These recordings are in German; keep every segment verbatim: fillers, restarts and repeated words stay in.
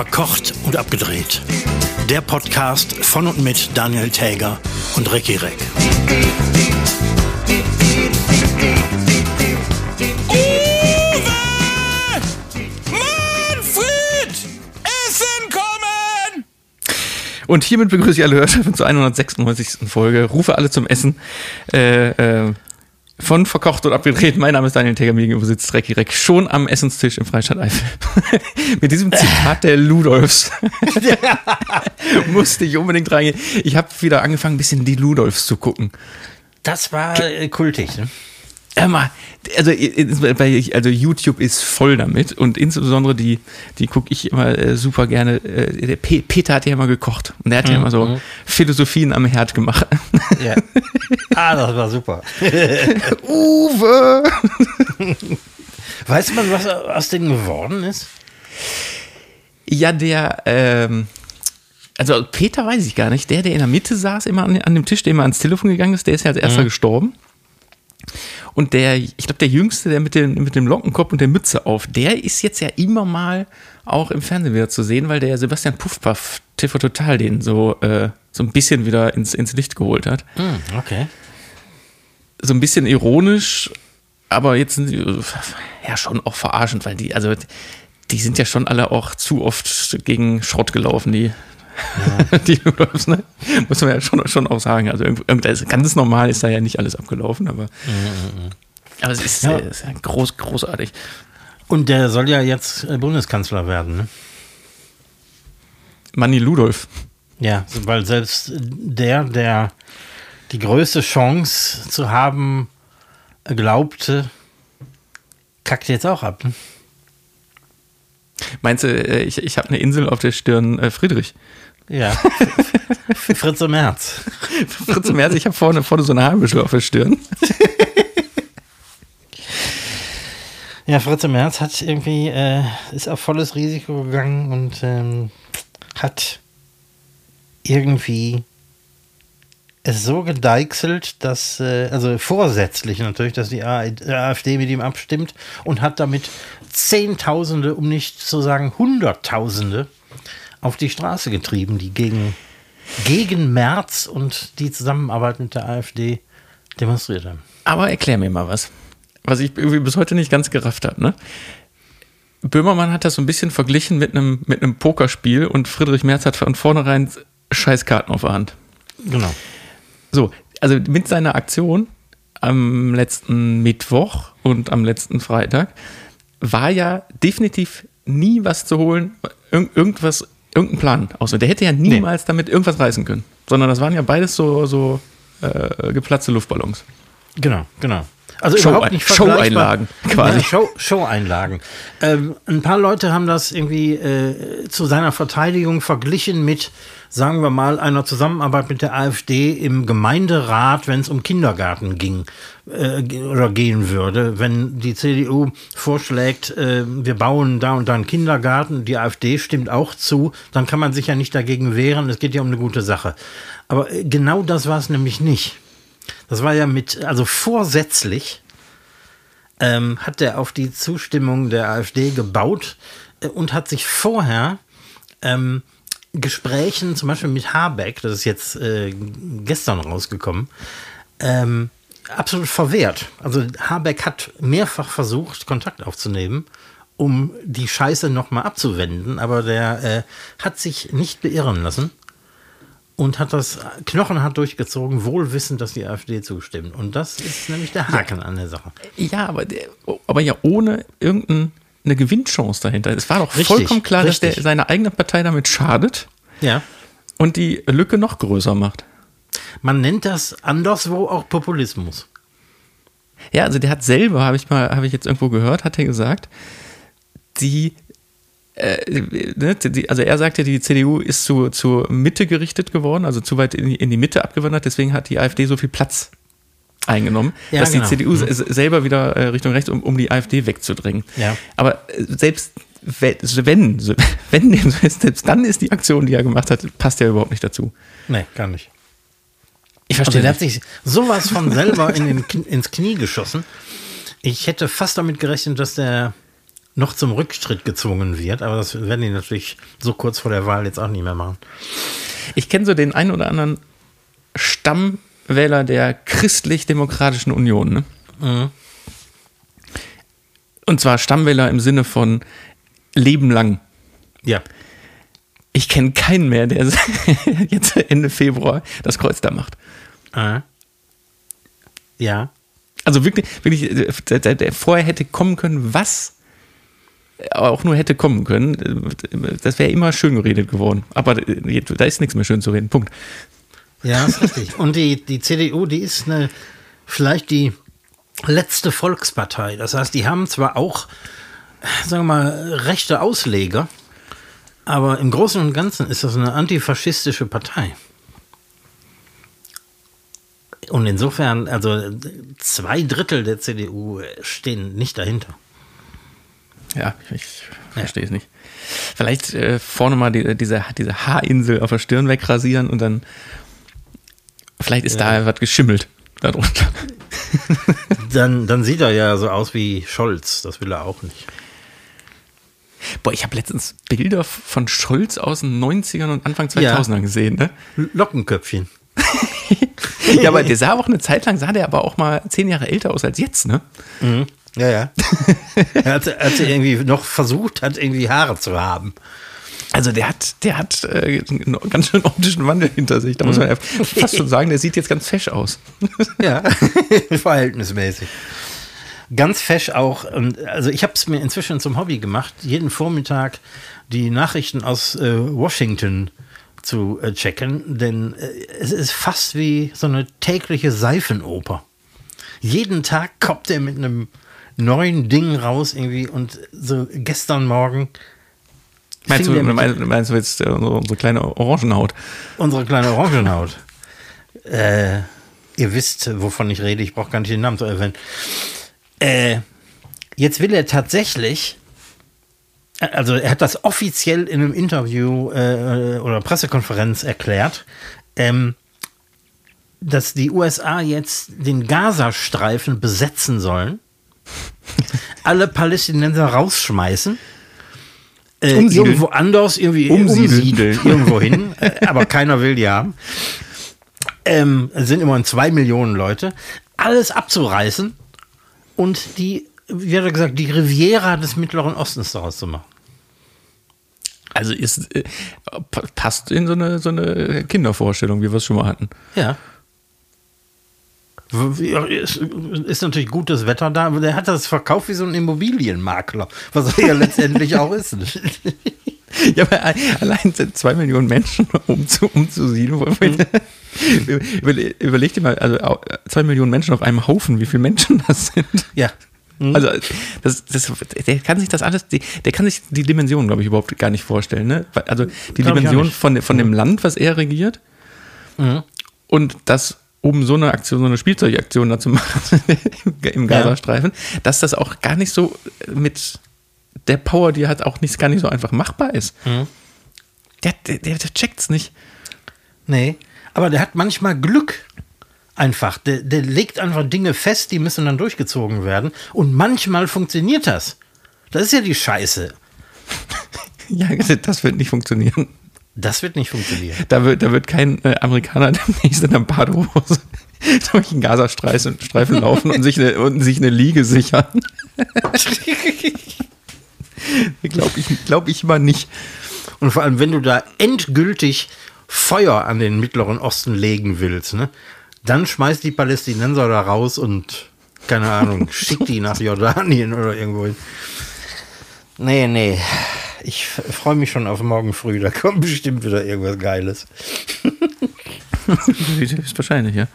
Verkocht und abgedreht. Der Podcast von und mit Daniel Täger und Recki Reck. Uwe! Manfred! Essen kommen! Und hiermit begrüße ich alle Hörer zur hundertsechsundneunzigsten Folge. Rufe alle zum Essen. Äh, äh, Von Verkocht und abgedreht. Mein Name ist Daniel Täger, mir gegenüber sitzt Recki Reck schon am Essenstisch im Freistaat Eifel. Mit diesem Zitat der Ludolfs musste ich unbedingt reingehen. Ich habe wieder angefangen, ein bisschen die Ludolfs zu gucken. Das war äh, kultig, ne? Hör mal, also, also YouTube ist voll damit und insbesondere die, die gucke ich immer äh, super gerne. Äh, der P- Peter hat ja immer gekocht und der hat ja mhm. immer so Philosophien am Herd gemacht. Ja. Ah, das war super. Uwe! Weiß man, was aus denen geworden ist? Ja, der, ähm, also Peter weiß ich gar nicht. Der, der in der Mitte saß, immer an, an dem Tisch, der immer ans Telefon gegangen ist, der ist ja als erster mhm. gestorben. Und der, ich glaube, der Jüngste, der mit dem, mit dem Lockenkopf und der Mütze auf, der ist jetzt ja immer mal auch im Fernsehen wieder zu sehen, weil der Sebastian Puffpaff T V Total den so, äh, so ein bisschen wieder ins, ins Licht geholt hat. Mm, okay. So ein bisschen ironisch, aber jetzt sind die ja schon auch verarschend, weil die, also die sind ja schon alle auch zu oft gegen Schrott gelaufen, die. Ja. Die Ludolfs, ne? Muss man ja schon, schon auch sagen. Also irgendwas ganz normal ist da ja nicht alles abgelaufen, aber, mhm. aber es ist, ja. äh, ist ja groß, großartig. Und der soll ja jetzt Bundeskanzler werden, ne? Manni Ludolf. Ja, weil selbst der, der die größte Chance zu haben glaubte, kackt jetzt auch ab, ne? Meinst du, ich, ich habe eine Insel auf der Stirn, äh, Friedrich? Ja, Fritze Merz. Fritze Merz, ich habe vorne, vorne so eine Haarbüschel auf der Stirn. Ja, Fritze Merz hat irgendwie, äh, ist auf volles Risiko gegangen und ähm, hat irgendwie es so gedeichselt, dass, äh, also vorsätzlich natürlich, dass die AfD mit ihm abstimmt und hat damit Zehntausende, um nicht zu sagen Hunderttausende, auf die Straße getrieben, die gegen, gegen Merz und die Zusammenarbeit mit der AfD demonstriert haben. Aber erklär mir mal was, was ich irgendwie bis heute nicht ganz gerafft habe, ne? Böhmermann hat das so ein bisschen verglichen mit einem, mit einem Pokerspiel und Friedrich Merz hat von vornherein scheiß Karten auf der Hand. Genau. So, also mit seiner Aktion am letzten Mittwoch und am letzten Freitag war ja definitiv nie was zu holen, irg- irgendwas, irgendein Plan. Außer der hätte ja niemals nee. damit irgendwas reißen können. Sondern das waren ja beides so, so äh, geplatzte Luftballons. Genau, genau. Also Show, überhaupt nicht Show-Einlagen quasi. Ja, Show, Show-Einlagen. Ähm, ein paar Leute haben das irgendwie äh, zu seiner Verteidigung verglichen mit, sagen wir mal, einer Zusammenarbeit mit der AfD im Gemeinderat, wenn es um Kindergarten ging äh, oder gehen würde. Wenn die C D U vorschlägt, äh, wir bauen da und da einen Kindergarten, die AfD stimmt auch zu, dann kann man sich ja nicht dagegen wehren, es geht ja um eine gute Sache. Aber genau das war es nämlich nicht. Das war ja mit, also vorsätzlich ähm, hat er auf die Zustimmung der AfD gebaut äh, und hat sich vorher ähm, Gesprächen, zum Beispiel mit Habeck, das ist jetzt äh, gestern rausgekommen, ähm, absolut verwehrt. Also Habeck hat mehrfach versucht, Kontakt aufzunehmen, um die Scheiße nochmal abzuwenden, aber der äh, hat sich nicht beirren lassen. Und hat das knochenhart durchgezogen, wohl wissend, dass die AfD zustimmt. Und das ist nämlich der Haken ja. an der Sache. Ja, aber, aber ja ohne irgendeine Gewinnchance dahinter. Es war doch richtig, vollkommen klar, richtig. dass der seine eigene Partei damit schadet ja. und die Lücke noch größer macht. Man nennt das anderswo auch Populismus. Ja, also der hat selber, habe ich mal, habe ich jetzt irgendwo gehört, hat er gesagt, die Äh, ne, die, also er sagte, die C D U ist zu, zur Mitte gerichtet geworden, also zu weit in die, in die Mitte abgewandert, deswegen hat die AfD so viel Platz eingenommen, ja, dass genau. die C D U mhm. selber wieder äh, Richtung rechts, um, um die AfD wegzudrängen. Ja. Aber selbst wenn, wenn, wenn selbst dann ist die Aktion, die er gemacht hat, passt ja überhaupt nicht dazu. Nee, gar nicht. Ich verstehe also der hat sich sowas von selber in den, ins Knie geschossen. Ich hätte fast damit gerechnet, dass der noch zum Rücktritt gezwungen wird. Aber das werden die natürlich so kurz vor der Wahl jetzt auch nicht mehr machen. Ich kenne so den einen oder anderen Stammwähler der Christlich-Demokratischen Union. Ne? Mhm. Und zwar Stammwähler im Sinne von Leben lang. Ja. Ich kenne keinen mehr, der jetzt Ende Februar das Kreuz da macht. Äh. Ja. Also wirklich, wirklich, der, der, der vorher hätte kommen können, was auch nur hätte kommen können. Das wäre immer schön geredet geworden. Aber da ist nichts mehr schön zu reden. Punkt. Ja, ist richtig. Und die, die C D U, die ist eine, vielleicht die letzte Volkspartei. Das heißt, die haben zwar auch, sagen wir mal, rechte Ausleger, aber im Großen und Ganzen ist das eine antifaschistische Partei. Und insofern, also zwei Drittel der C D U stehen nicht dahinter. Ja, ich verstehe es nicht. Vielleicht äh, vorne mal die, diese, diese Haarinsel auf der Stirn wegrasieren und dann vielleicht ist ja da was geschimmelt darunter. Dann, dann sieht er ja so aus wie Scholz. Das will er auch nicht. Boah, ich habe letztens Bilder von Scholz aus den neunzigern und Anfang zweitausendern ja gesehen, ne? Lockenköpfchen. Ja, aber der sah auch eine Zeit lang, sah der aber auch mal zehn Jahre älter aus als jetzt, ne? Mhm. Ja, ja. Er hat, er hat irgendwie noch versucht, hat irgendwie Haare zu haben. Also der hat, der hat äh, einen ganz schön optischen Wandel hinter sich. Da muss man ja fast schon sagen, der sieht jetzt ganz fesch aus. Ja, verhältnismäßig. Ganz fesch auch. Also ich habe es mir inzwischen zum Hobby gemacht, jeden Vormittag die Nachrichten aus äh, Washington zu äh, checken, denn äh, es ist fast wie so eine tägliche Seifenoper. Jeden Tag kommt er mit einem neuen Ding raus irgendwie und so gestern Morgen Meinst du, meinst, meinst du jetzt unsere, unsere kleine Orangenhaut? Unsere kleine Orangenhaut. äh, ihr wisst, wovon ich rede, ich brauche gar nicht den Namen zu erwähnen. Äh, jetzt will er tatsächlich, also er hat das offiziell in einem Interview äh, oder Pressekonferenz erklärt, ähm, dass die U S A jetzt den Gazastreifen besetzen sollen, alle Palästinenser rausschmeißen, äh, irgendwo anders irgendwie umsiedeln, umsiedeln irgendwo hin, äh, aber keiner will die haben. Ähm, es sind immerhin zwei Millionen Leute, alles abzureißen und die, wie hat er gesagt, die Riviera des Mittleren Ostens daraus zu machen. Also ist, äh, passt in so eine, so eine Kindervorstellung, wie wir es schon mal hatten. Ja. Ist, ist natürlich gutes Wetter da, aber der hat das verkauft wie so ein Immobilienmakler, was er ja letztendlich auch ist. Ja, aber allein sind zwei Millionen Menschen umzu, umzusiedeln. Mhm. Überleg dir mal, also zwei Millionen Menschen auf einem Haufen, wie viele Menschen das sind. Ja. Mhm. Also das, das, der kann sich das alles, der kann sich die Dimension, glaube ich, überhaupt gar nicht vorstellen. Ne? Also die Glaub Dimension von, von dem Land, was er regiert, mhm. und das um so eine Aktion, so eine Spielzeugaktion dazu machen im Gazastreifen, ja, dass das auch gar nicht so mit der Power, die er hat, auch nicht, gar nicht so einfach machbar ist. Mhm. Der, der, der checkt's nicht. Nee, aber der hat manchmal Glück einfach. Der, der legt einfach Dinge fest, die müssen dann durchgezogen werden. Und manchmal funktioniert das. Das ist ja die Scheiße. Ja, das wird nicht funktionieren. Das wird nicht funktionieren. Da wird, da wird kein äh, Amerikaner demnächst in der Badehose durch den Gazastreifen laufen und sich eine, und sich eine Liege sichern. Glaube ich, glaub ich mal nicht. Und vor allem, wenn du da endgültig Feuer an den Mittleren Osten legen willst, ne, dann schmeißt die Palästinenser da raus und, keine Ahnung, schickt die nach Jordanien oder irgendwo hin. Nee, nee. Ich freue mich schon auf morgen früh. Da kommt bestimmt wieder irgendwas Geiles. Wahrscheinlich, ja.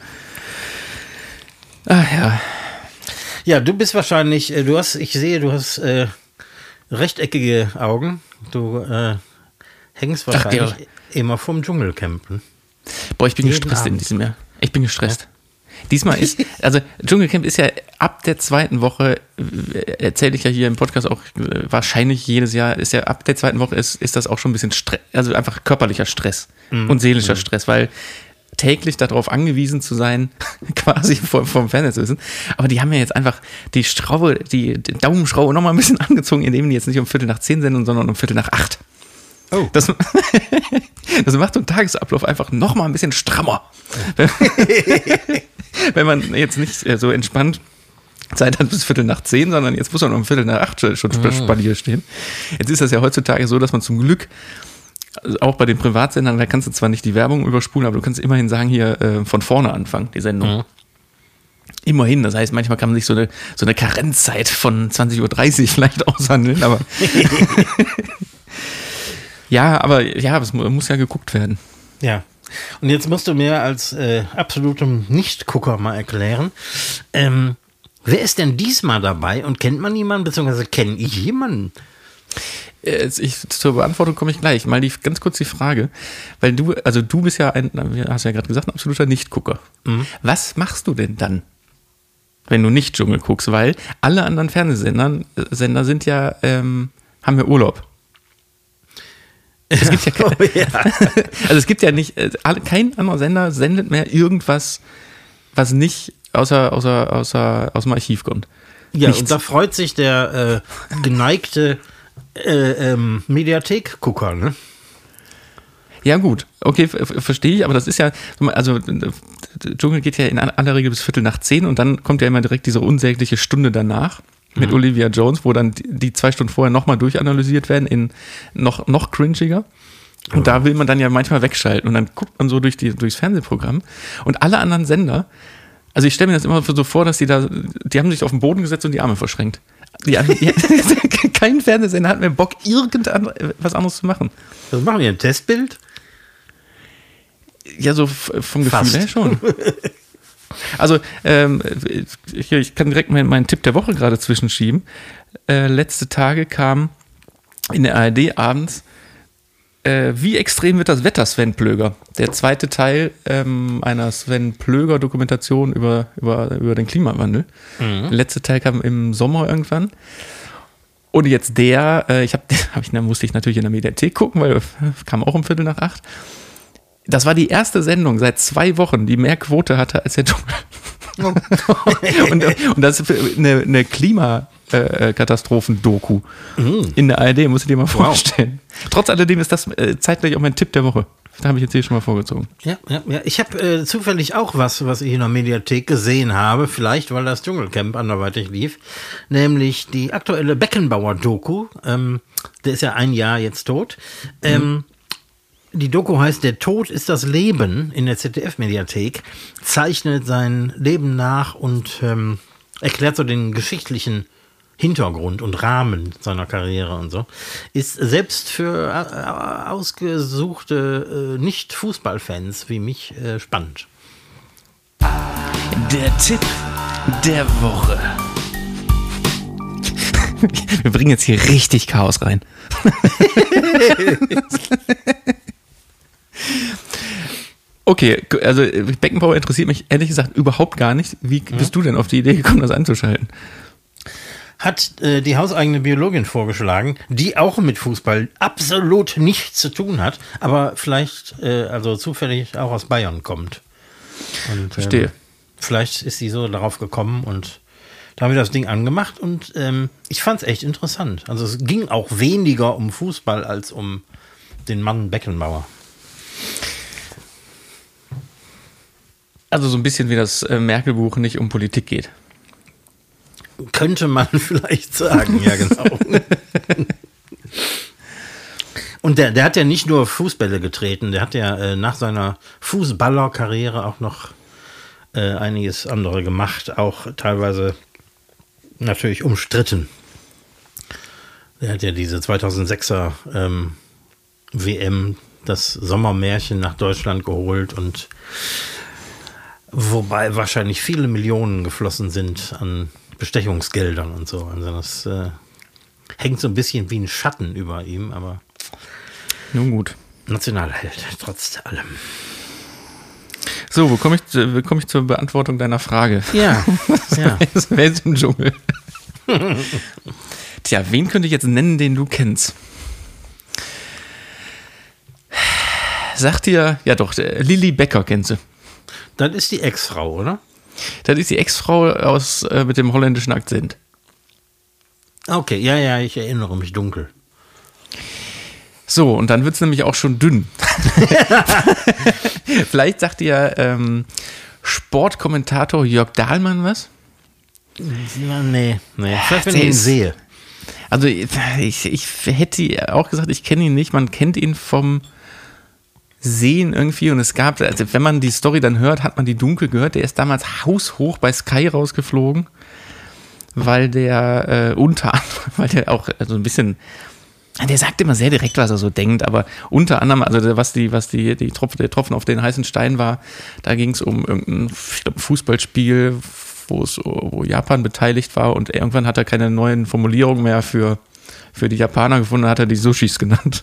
Ach ja. Ja, du bist wahrscheinlich, du hast, ich sehe, du hast äh, rechteckige Augen. Du äh, hängst wahrscheinlich Ach, immer vom Dschungelcampen. Boah, ich bin Jeden gestresst Abend. in diesem Jahr. Ich bin gestresst. Ja. Diesmal ist, also Dschungelcamp ist ja ab der zweiten Woche, erzähle ich ja hier im Podcast auch wahrscheinlich jedes Jahr, ist ja ab der zweiten Woche ist, ist das auch schon ein bisschen Stress, also einfach körperlicher Stress mhm. und seelischer mhm. Stress, weil täglich darauf angewiesen zu sein, quasi vom, vom Fernseher zu wissen. Aber die haben ja jetzt einfach die Schraube, die, die Daumenschraube nochmal ein bisschen angezogen, indem die jetzt nicht um Viertel nach zehn senden, sondern um Viertel nach acht. Oh. Das, das macht so einen Tagesablauf einfach nochmal ein bisschen strammer. Wenn man jetzt nicht so entspannt Zeit hat bis Viertel nach zehn, sondern jetzt muss man um Viertel nach acht schon oh. Spalier stehen. Jetzt ist das ja heutzutage so, dass man zum Glück auch bei den Privatsendern, da kannst du zwar nicht die Werbung überspulen, aber du kannst immerhin sagen, hier äh, von vorne anfangen, die Sendung. Mhm. Immerhin, das heißt, manchmal kann man sich so eine, so eine Karenzzeit von zwanzig Uhr dreißig vielleicht aushandeln, aber ja, aber ja, es muss ja geguckt werden. Ja. Und jetzt musst du mir als äh, absolutem Nicht-Gucker mal erklären, ähm, wer ist denn diesmal dabei und kennt man jemanden, beziehungsweise kenne ich jemanden? Ich, zur Beantwortung komme ich gleich. Mal die, ganz kurz die Frage, weil du, also du bist ja ein, hast ja gerade gesagt, ein absoluter Nicht-Gucker. Mhm. Was machst du denn dann, wenn du nicht Dschungel guckst? Weil alle anderen Fernsehsender Sender sind ja, ähm, haben ja Urlaub. Es gibt ja, oh, ja. Also es gibt ja nicht, kein anderer Sender sendet mehr irgendwas, was nicht außer, außer, außer aus dem Archiv kommt. Ja, Nichts. Und da freut sich der äh, geneigte Äh, ähm, Mediathek-Gucker, ne? Ja gut, okay, f- verstehe ich, aber das ist ja, also Dschungel geht ja in aller Regel bis Viertel nach zehn und dann kommt ja immer direkt diese unsägliche Stunde danach mit mhm. Olivia Jones, wo dann die, die zwei Stunden vorher nochmal durchanalysiert werden in noch, noch cringiger. Und mhm. da will man dann ja manchmal wegschalten und dann guckt man so durch die, durchs Fernsehprogramm und alle anderen Sender, also ich stelle mir das immer so vor, dass die da, die haben sich auf den Boden gesetzt und die Arme verschränkt. Die, die, kein Fernsehsender hat mehr Bock, irgendwas anderes zu machen. Was machen wir, ein Testbild? Ja, so f- vom Fast. Gefühl her schon. Also, ähm, hier, ich kann direkt meinen, meinen Tipp der Woche gerade zwischenschieben. Äh, letzte Tage kam in der A R D abends äh, Wie extrem wird das Wetter, Sven Plöger? Der zweite Teil ähm, einer Sven Plöger-Dokumentation über, über, über den Klimawandel. Mhm. Der letzte Teil kam im Sommer irgendwann. Und jetzt der, äh, ich hab, hab ich, da musste ich natürlich in der Mediathek gucken, weil kam auch um Viertel nach acht. Das war die erste Sendung seit zwei Wochen, die mehr Quote hatte als der Dschungel. und, und das ist eine, eine Klimakatastrophen-Doku mhm. in der A R D, musst du dir mal vorstellen. Wow. Trotz alledem ist das äh, zeitgleich auch mein Tipp der Woche. Da habe ich jetzt hier schon mal vorgezogen. Ja, ja, ja. Ich habe äh, zufällig auch was, was ich in der Mediathek gesehen habe, vielleicht weil das Dschungelcamp anderweitig lief, nämlich die aktuelle Beckenbauer-Doku. Ähm, der ist ja ein Jahr jetzt tot. Ähm, mhm. Die Doku heißt Der Tod ist das Leben in der Z D F-Mediathek, zeichnet sein Leben nach und ähm, erklärt so den geschichtlichen Hintergrund und Rahmen seiner Karriere und so. Ist selbst für äh, ausgesuchte äh, Nicht-Fußballfans wie mich äh, spannend. Der Tipp der Woche. Wir bringen jetzt hier richtig Chaos rein. Okay, also Beckenbauer interessiert mich ehrlich gesagt überhaupt gar nicht. Wie bist du denn auf die Idee gekommen, das einzuschalten? Hat äh, die hauseigene Biologin vorgeschlagen, die auch mit Fußball absolut nichts zu tun hat, aber vielleicht äh, also zufällig auch aus Bayern kommt. Und, Verstehe. Ähm, vielleicht ist sie so darauf gekommen und da haben wir das Ding angemacht und ähm, ich fand es echt interessant. Also es ging auch weniger um Fußball als um den Mann Beckenbauer. Also so ein bisschen wie das äh, Merkel-Buch nicht um Politik geht. Könnte man vielleicht sagen, ja genau. Und der, der hat ja nicht nur Fußbälle getreten, der hat ja äh, nach seiner Fußballerkarriere auch noch äh, einiges andere gemacht, auch teilweise natürlich umstritten. Der hat ja diese zweitausendsechser ähm, W M, das Sommermärchen nach Deutschland geholt und wobei wahrscheinlich viele Millionen geflossen sind an Bestechungsgeldern und so. Also das äh, hängt so ein bisschen wie ein Schatten über ihm, aber nun gut. Nationalheld, trotz allem. So, wo komme ich, wo komm ich zur Beantwortung deiner Frage? Ja, ja. Wer ist im Dschungel? Tja, wen könnte ich jetzt nennen, den du kennst? sagt dir, ja doch, Lilly Becker kennst du. Das ist die Ex-Frau, oder? Das ist die Ex-Frau aus, äh, mit dem holländischen Akzent. Okay, ja, ja, ich erinnere mich dunkel. So, und dann wird es nämlich auch schon dünn. Vielleicht sagt dir ähm, Sportkommentator Jörg Dahlmann was? Nee, nee. Vielleicht, wenn ich ihn sehe. Also ich, ich hätte auch gesagt, ich kenne ihn nicht. Man kennt ihn vom Sehen irgendwie. Und es gab, also wenn man die Story dann hört, hat man die dunkel gehört. Der ist damals haushoch bei Sky rausgeflogen, weil der äh, unter anderem, weil der auch so also ein bisschen, der sagt immer sehr direkt, was er so denkt, aber unter anderem, also was die, was die, die Tropfen, der Tropfen auf den heißen Stein war, da ging es um irgendein ich glaub, Fußballspiel, wo es, wo Japan beteiligt war und irgendwann hat er keine neuen Formulierungen mehr für, für die Japaner gefunden, hat er die Sushis genannt.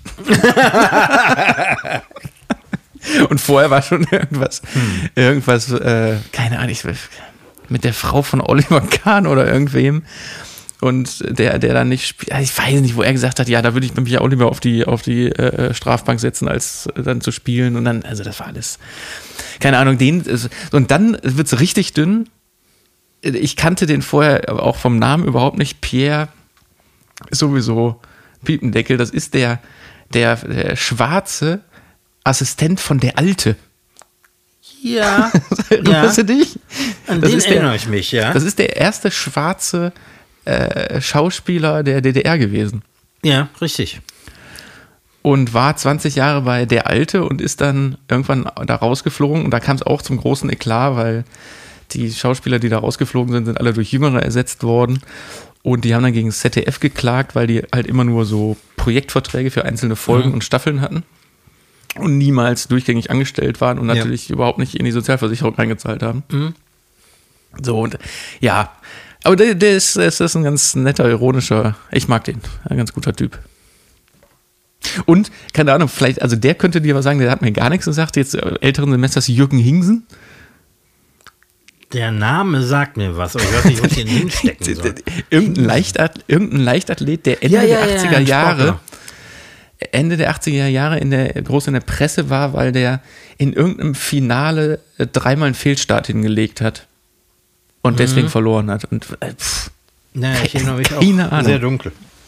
Und vorher war schon irgendwas, hm. irgendwas, äh, keine Ahnung, ich, mit der Frau von Oliver Kahn oder irgendwem. Und der, der dann nicht spielt, ich weiß nicht, wo er gesagt hat, ja, da würde ich mich ja auch lieber auf die, auf die äh, Strafbank setzen, als dann zu spielen. Und dann, also das war alles, keine Ahnung, den, und dann wird es richtig dünn. Ich kannte den vorher auch vom Namen überhaupt nicht. Pierre, sowieso Piependeckel, das ist der, der, der schwarze Assistent von der Alte. Ja. Erinnerst du dich? An das den ist der, erinnere ich mich, ja. Das ist der erste schwarze äh, Schauspieler der D D R gewesen. Ja, richtig. Und war zwanzig Jahre bei der Alte und ist dann irgendwann da rausgeflogen. Und da kam es auch zum großen Eklat, weil die Schauspieler, die da rausgeflogen sind, sind alle durch Jüngere ersetzt worden. Und die haben dann gegen das Z D F geklagt, weil die halt immer nur so Projektverträge für einzelne Folgen mhm. und Staffeln hatten. Und niemals durchgängig angestellt waren und natürlich ja. überhaupt nicht in die Sozialversicherung eingezahlt haben. Mhm. So, und ja. Aber der, der ist, das ist ein ganz netter, ironischer, ich mag den, ein ganz guter Typ. Und, keine Ahnung, vielleicht, also der könnte dir aber sagen, der hat mir gar nichts gesagt, jetzt älteren Semesters Jürgen Hingsen. Der Name sagt mir was, aber ich weiß nicht, wo ich den hinstecken soll. irgendein, Leichtath- irgendein Leichtathlet, der Ende ja, ja, der achtziger ja, Jahre, Ende der achtziger Jahre in der, groß in der Presse war, weil der in irgendeinem Finale dreimal einen Fehlstart hingelegt hat. Und deswegen mhm. verloren hat. Und, äh, pff, naja, ich erinnere mich keine auch Ahnung. Sehr dunkel.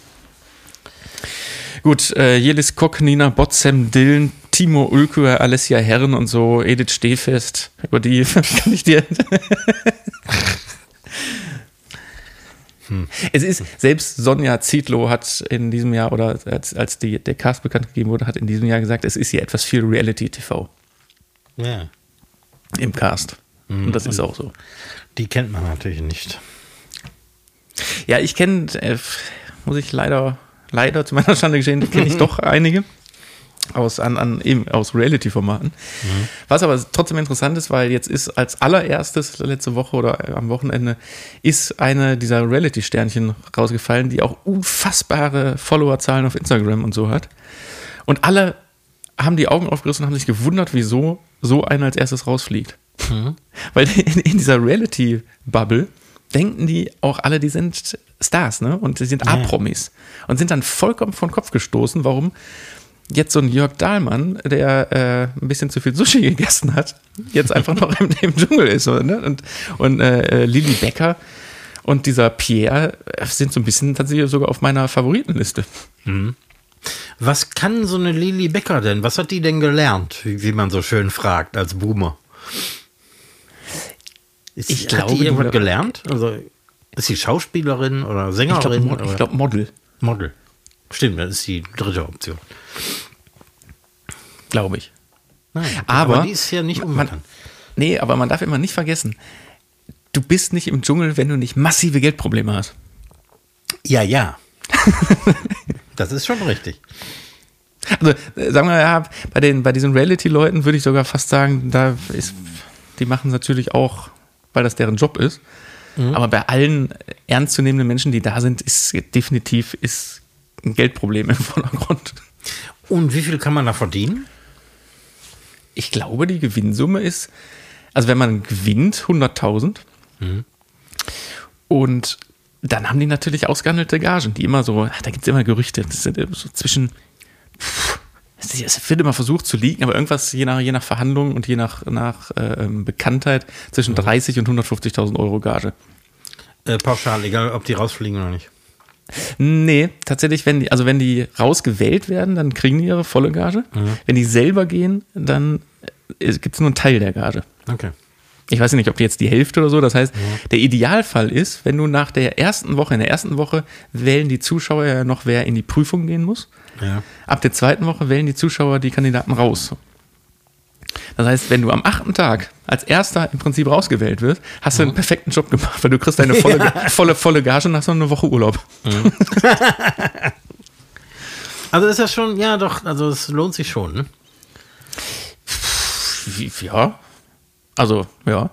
Gut, äh, Jelis Kok, Nina Botzem, Dillen, Timo Ulkür, Alessia Herren und so, Edith Stehfest. Über die kann ich dir... hm. Es ist, selbst Sonja Zietlow hat in diesem Jahr, oder als, als die, der Cast bekannt gegeben wurde, hat in diesem Jahr gesagt, es ist hier etwas viel Reality-T V. Ja. Im Cast. Mhm. Und das ist auch so. Die kennt man natürlich nicht. Ja, ich kenne, äh, muss ich leider, leider zu meiner Schande gestehen, kenne ich doch einige aus, an, an, eben aus Reality-Formaten. Mhm. Was aber trotzdem interessant ist, weil jetzt ist als allererstes letzte Woche oder am Wochenende ist eine dieser Reality-Sternchen rausgefallen, die auch unfassbare Followerzahlen auf Instagram und so hat. Und alle haben die Augen aufgerissen und haben sich gewundert, wieso so einer als erstes rausfliegt. Mhm. Weil in, in dieser Reality-Bubble denken die auch alle, die sind Stars, ne? Und die sind A-Promis. Und sind dann vollkommen von Kopf gestoßen, warum jetzt so ein Jörg Dahlmann, der äh, ein bisschen zu viel Sushi gegessen hat, jetzt einfach noch im, im Dschungel ist. So, ne? Und, und äh, Lilly Becker und dieser Pierre sind so ein bisschen tatsächlich sogar auf meiner Favoritenliste. Mhm. Was kann so eine Lilly Becker denn? Was hat die denn gelernt, wie, wie man so schön fragt, als Boomer? Ist, ich hat glaube, die irgendwas gelernt? Also ist sie Schauspielerin oder Sängerin? Ich glaube glaub Model. Model. Stimmt, das ist die dritte Option. Glaube ich. Nein, aber, aber die ist ja nicht unbekannt. Man, nee, aber man darf immer nicht vergessen, du bist nicht im Dschungel, wenn du nicht massive Geldprobleme hast. Ja, ja. Das ist schon richtig. Also sagen wir ja, bei, den, bei diesen Reality-Leuten würde ich sogar fast sagen, da ist, die machen es natürlich auch, weil das deren Job ist. Mhm. Aber bei allen ernstzunehmenden Menschen, die da sind, ist definitiv ist ein Geldproblem im Vordergrund. Und wie viel kann man da verdienen? Ich glaube, die Gewinnsumme ist, also wenn man gewinnt, hunderttausend. Mhm. Und dann haben die natürlich ausgehandelte Gagen, die immer so, da gibt es immer Gerüchte, das sind so zwischen es wird immer versucht zu liegen, aber irgendwas je nach, je nach Verhandlungen und je nach, nach äh, Bekanntheit zwischen dreißig und hundertfünfzigtausend Euro Gage. Äh, pauschal, egal ob die rausfliegen oder nicht. Nee, tatsächlich, wenn die, also wenn die rausgewählt werden, dann kriegen die ihre volle Gage. Mhm. Wenn die selber gehen, dann gibt es nur einen Teil der Gage. Okay. Ich weiß nicht, ob jetzt die Hälfte oder so. Das heißt, ja. der Idealfall ist, wenn du nach der ersten Woche, in der ersten Woche wählen die Zuschauer ja noch, wer in die Prüfung gehen muss. Ja. Ab der zweiten Woche wählen die Zuschauer die Kandidaten raus. Das heißt, wenn du am achten Tag als Erster im Prinzip rausgewählt wirst, hast du einen perfekten Job gemacht, weil du kriegst deine volle, ja. volle, volle Gage und hast noch eine Woche Urlaub. Mhm. Also ist das schon, ja doch, also es lohnt sich schon, ne? Ja, also, ja.